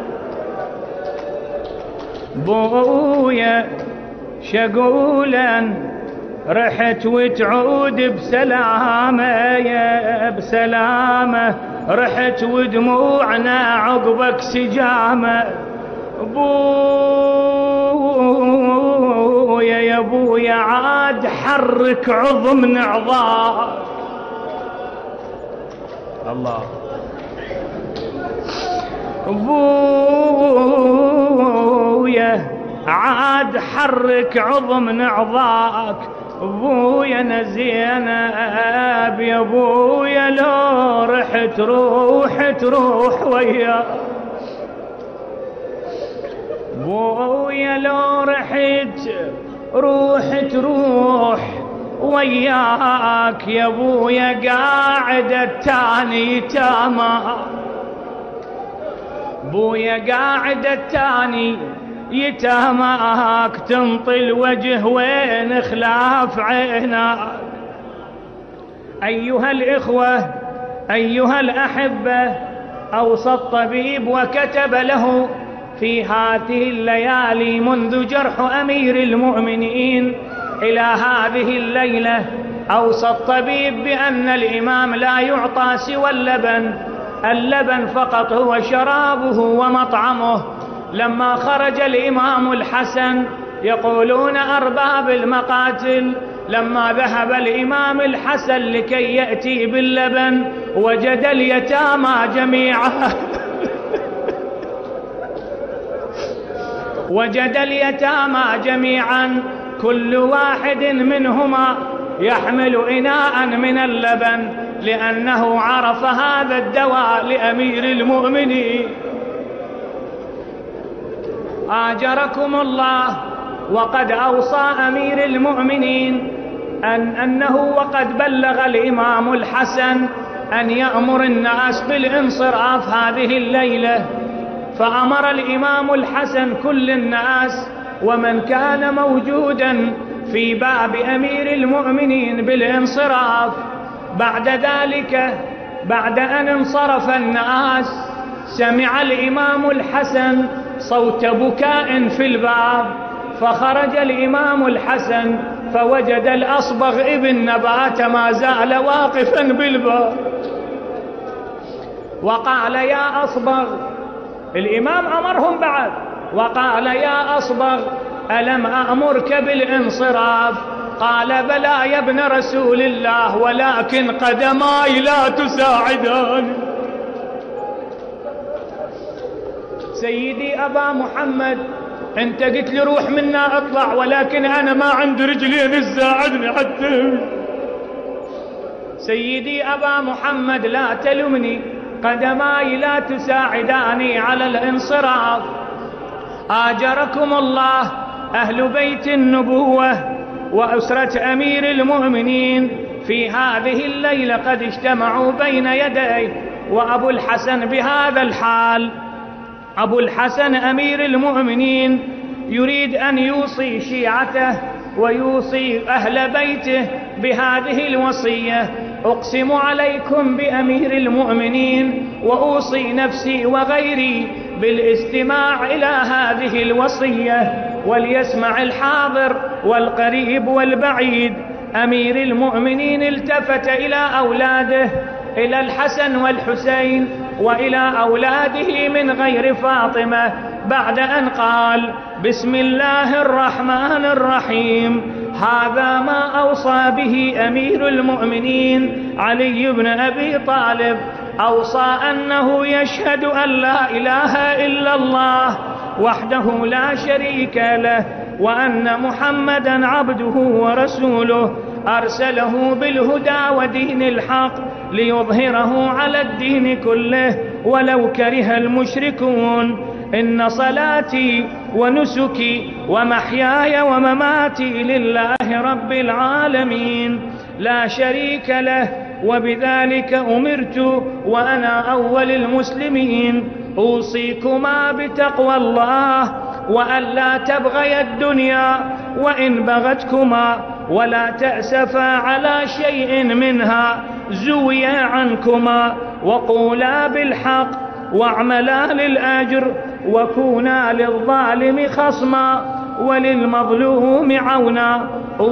بويا شقولا رحت وتعود بسلامة، يا بسلامة رحت ودموعنا عقبك سجامة. بويا يا بويا عاد حرك عظم نعضاء، الله بويا عاد حرك عظم نعضاك، بويا نزينب يا بويا لو رحت روح وياك، بويا لو رحت روح وياك، يا بويا قاعد التاني تاما، بويا قاعد التاني يتاماك، تنطي الوجه وين خلاف عيناك. أيها الإخوة أيها الأحبة، أوصى الطبيب وكتب له في هذه الليالي منذ جرح أمير المؤمنين إلى هذه الليلة، أوصى الطبيب بأن الإمام لا يعطى سوى اللبن فقط هو شرابه ومطعمه. لما خرج الإمام الحسن، يقولون أرباب المقاتل، لما ذهب الإمام الحسن لكي يأتي باللبن وجد اليتامى جميعا وجد اليتامى جميعا كل واحد منهما يحمل إناء من اللبن، لأنه عرف هذا الدواء لأمير المؤمنين. آجركم الله، وقد أوصى أمير المؤمنين أنه وقد بلغ الإمام الحسن أن يأمر الناس بالانصراف هذه الليلة، فأمر الإمام الحسن كل الناس ومن كان موجودا في باب أمير المؤمنين بالانصراف. بعد ذلك بعد أن انصرف الناس سمع الإمام الحسن صوت بكاء في الباب، فخرج الإمام الحسن فوجد الأصبغ ابن نبات ما زال واقفا بالباب، وقال يا أصبغ، الإمام أمرهم بعد، وقال يا أصبغ ألم أأمرك بالانصراف؟ قال بلى يا ابن رسول الله، ولكن قدماي لا تساعدان. سيدي أبا محمد، أنت قلت لي روح منا اطلع، ولكن أنا ما عندي رجلين تساعدني حتى. سيدي أبا محمد لا تلمني، قدماي لا تساعداني على الانصراف. آجركم الله أهل بيت النبوة وأسرة أمير المؤمنين في هذه الليلة قد اجتمعوا بين يديه، وأبو الحسن بهذا الحال. أبو الحسن أمير المؤمنين يريد أن يوصي شيعته ويوصي أهل بيته بهذه الوصية: أقسم عليكم بأمير المؤمنين وأوصي نفسي وغيري بالاستماع إلى هذه الوصية، وليسمع الحاضر والقريب والبعيد. أمير المؤمنين التفت إلى أولاده، إلى الحسن والحسين وإلى أولاده من غير فاطمة، بعد أن قال: بسم الله الرحمن الرحيم، هذا ما أوصى به أمير المؤمنين علي بن أبي طالب. أوصى أنه يشهد أن لا إله إلا الله وحده لا شريك له، وأن محمدا عبده ورسوله، أرسله بالهدى ودين الحق ليظهره على الدين كله ولو كره المشركون. إن صلاتي ونسكي ومحياي ومماتي لله رب العالمين لا شريك له، وبذلك أمرت وأنا أول المسلمين. أوصيكما بتقوى الله وألا تبغيا الدنيا وإن بغتكما، ولا تأسفا على شيء منها زوي عنكما، وقولا بالحق واعملا للأجر، وكونا للظالم خصما وللمظلوم عونا.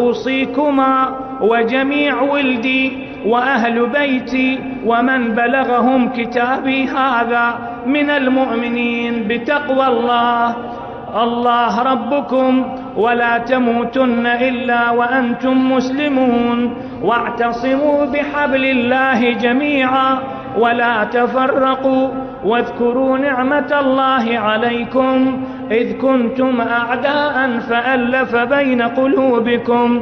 أوصيكما وجميع ولدي وأهل بيتي ومن بلغهم كتابي هذا من المؤمنين بتقوى الله. الله ربكم، ولا تموتن إلا وأنتم مسلمون، واعتصموا بحبل الله جميعا ولا تفرقوا، واذكروا نعمة الله عليكم إذ كنتم أعداء فألف بين قلوبكم،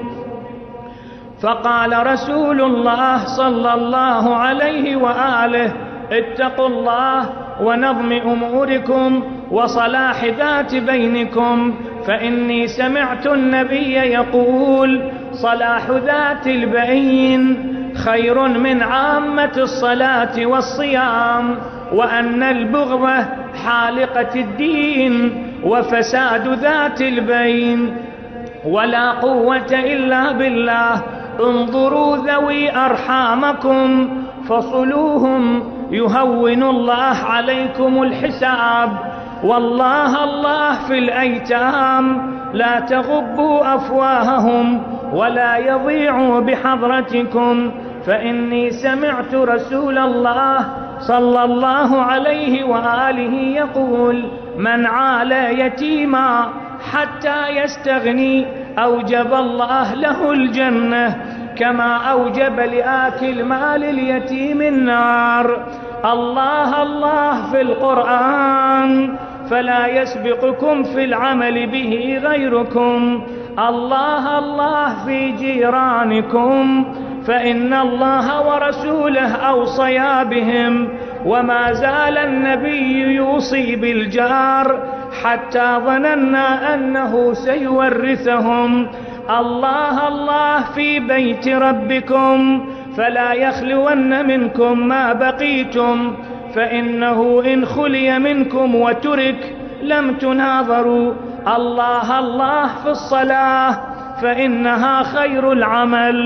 فقال رسول الله صلى الله عليه وآله: اتقوا الله ونظم أموركم وصلاح ذات بينكم، فإني سمعت النبي يقول: صلاح ذات البين خير من عامة الصلاة والصيام، وأن البغضة حالقة الدين وفساد ذات البين، ولا قوة إلا بالله. انظروا ذوي أرحامكم فصلوهم يهون الله عليكم الحساب، والله الله في الأيتام لا تغبوا أفواههم ولا يضيعوا بحضرتكم، فإني سمعت رسول الله صلى الله عليه وآله يقول: من عال يتيما حتى يستغني أوجب الله له الجنة، كما أوجب لآكل مال اليتيم النار. الله الله في القرآن فلا يسبقكم في العمل به غيركم، الله الله في جيرانكم فإن الله ورسوله أوصيا بهم، وما زال النبي يوصي بالجار حتى ظننا أنه سيورثهم. الله الله في بيت ربكم فلا يخلون منكم ما بقيتم، فإنه إن خلي منكم وترك لم تناظروا. الله الله في الصلاة فإنها خير العمل.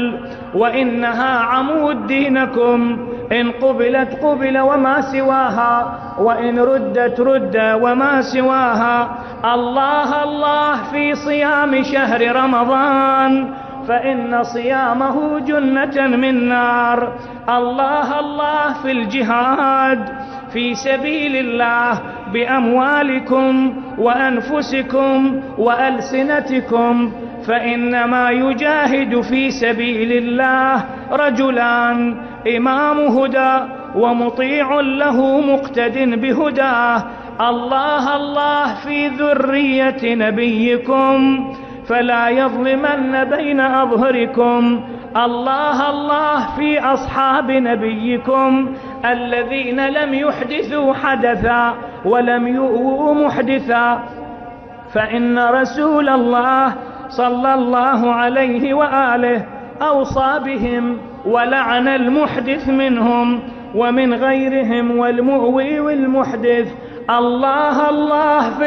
وإنها عمود دينكم، إن قبلت قبل وما سواها، وإن ردت رد وما سواها. الله الله في صيام شهر رمضان، فإن صيامه جنة من نار. الله الله في الجهاد في سبيل الله بأموالكم وأنفسكم وألسنتكم، فإنما يجاهد في سبيل الله رجلان: إمام هدى ومطيع له مقتد بهداه. الله الله في ذرية نبيكم، فلا يظلمن بين أظهركم. الله الله في أصحاب نبيكم الذين لم يحدثوا حدثا ولم يؤووا محدثا، فإن رسول الله صلى الله عليه وآله أوصى بهم ولعن المحدث منهم ومن غيرهم والمؤوي والمحدث. الله الله في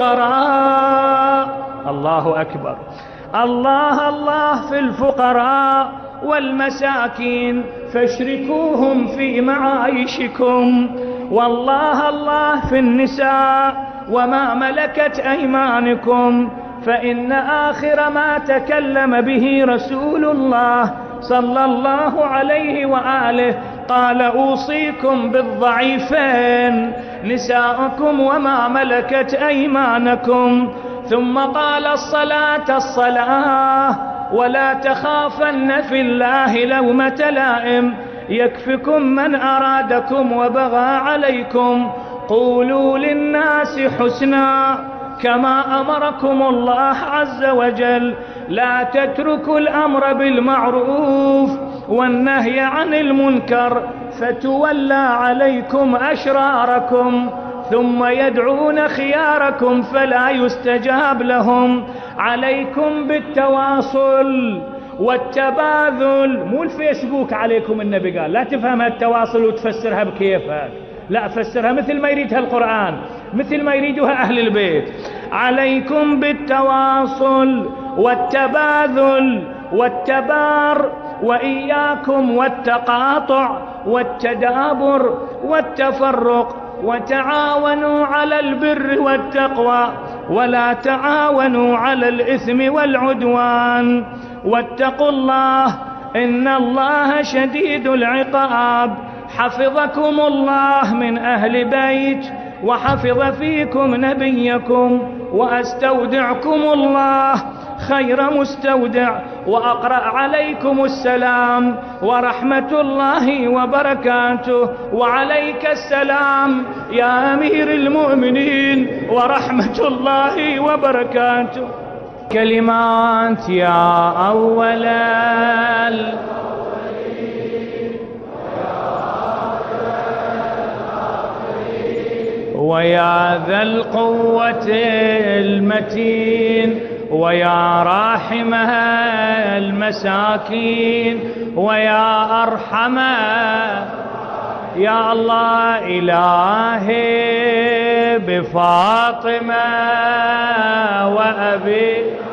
الفقراء، الله أكبر، الله الله في الفقراء والمساكين، فاشركوهم في معايشكم. والله الله في النساء وما ملكت أيمانكم، فإن آخر ما تكلم به رسول الله صلى الله عليه وآله قال: أوصيكم بالضعيفين نساءكم وما ملكت أيمانكم. ثم قال: الصلاة الصلاة، ولا تخافن في الله لومة لائم، يكفكم من أرادكم وبغى عليكم، قولوا للناس حسنا كما أمركم الله عز وجل، لا تتركوا الأمر بالمعروف والنهي عن المنكر فتولى عليكم أشراركم، ثم يدعون خياركم فلا يستجاب لهم. عليكم بالتواصل والتباذل، مو الفيسبوك عليكم. النبي قال لا تفهمها التواصل وتفسرها بكيفك، لا، فسرها مثل ما يريدها القرآن، مثل ما يريدها أهل البيت. عليكم بالتواصل والتباذل والتبار، وإياكم والتقاطع والتدابر والتفرق، وتعاونوا على البر والتقوى ولا تعاونوا على الإثم والعدوان، واتقوا الله إن الله شديد العقاب. حفظكم الله من أهل بيت وحفظ فيكم نبيكم، وأستودعكم الله خير مستودع، وأقرأ عليكم السلام ورحمة الله وبركاته. وعليك السلام يا أمير المؤمنين ورحمة الله وبركاته. كلمات يا أول ويا ذا القوة المتين، ويا راحم المساكين، ويا أرحم يا الله إلهي بفاطمة وأبي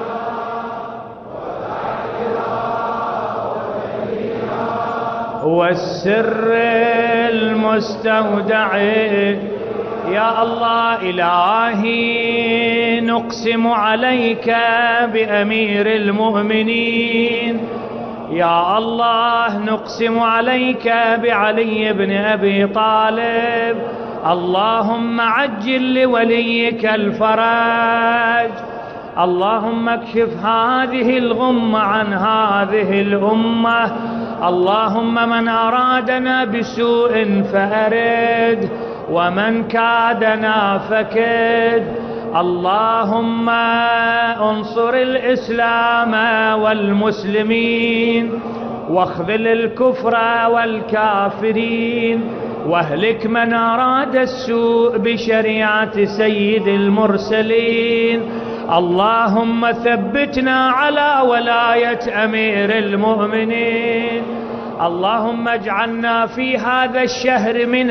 والسر المستودع. يا الله إلهي نقسم عليك بأمير المؤمنين، يا الله نقسم عليك بعلي بن أبي طالب. اللهم عجل لوليك الفرج، اللهم اكشف هذه الغمة عن هذه الأمة. اللهم من أرادنا بسوء فأرد، ومن كادنا فكد. اللهم انصر الإسلام والمسلمين، واخذل الكفر والكافرين، واهلك من أراد السوء بشريعة سيد المرسلين. اللهم ثبتنا على ولاية أمير المؤمنين. اللهم اجعلنا في هذا الشهر من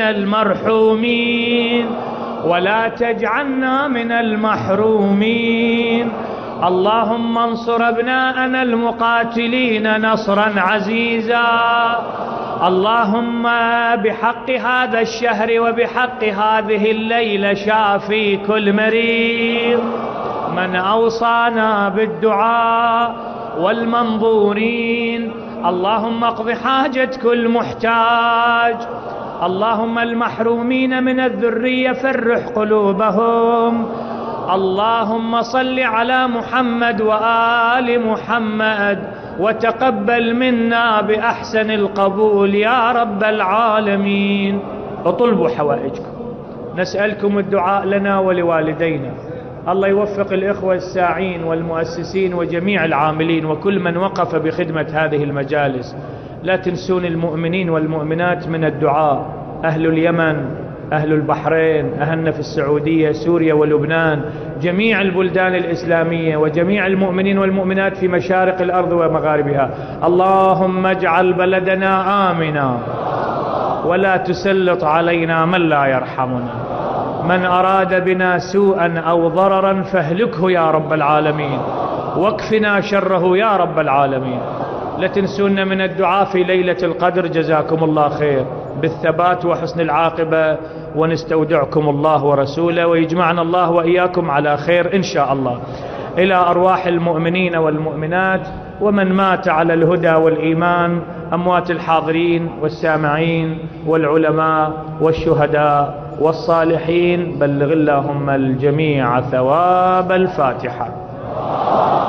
المرحومين، ولا تجعلنا من المحرومين. اللهم انصر أبناءنا المقاتلين نصرا عزيزا. اللهم بحق هذا الشهر وبحق هذه الليلة شافي كل مريض، من أوصانا بالدعاء والمنظورين. اللهم اقض حاجة كل محتاج. اللهم المحرومين من الذرية فرح قلوبهم. اللهم صل على محمد وآل محمد وتقبل منا بأحسن القبول يا رب العالمين. اطلبوا حوائجكم، نسألكم الدعاء لنا ولوالدينا. الله يوفق الإخوة الساعين والمؤسسين وجميع العاملين وكل من وقف بخدمة هذه المجالس. لا تنسون المؤمنين والمؤمنات من الدعاء، أهل اليمن، أهل البحرين، أهلنا في السعودية، سوريا ولبنان، جميع البلدان الإسلامية وجميع المؤمنين والمؤمنات في مشارق الأرض ومغاربها. اللهم اجعل بلدنا آمنا ولا تسلط علينا من لا يرحمنا. من أراد بنا سوءا أو ضررا فاهلكه يا رب العالمين، واكفنا شره يا رب العالمين. لا تنسونا من الدعاء في ليلة القدر. جزاكم الله خير بالثبات وحسن العاقبة، ونستودعكم الله ورسوله، ويجمعنا الله وإياكم على خير إن شاء الله. إلى أرواح المؤمنين والمؤمنات ومن مات على الهدى والإيمان، أموات الحاضرين والسامعين والعلماء والشهداء والصالحين، بلغ اللهم الجميع ثواب الفاتحة.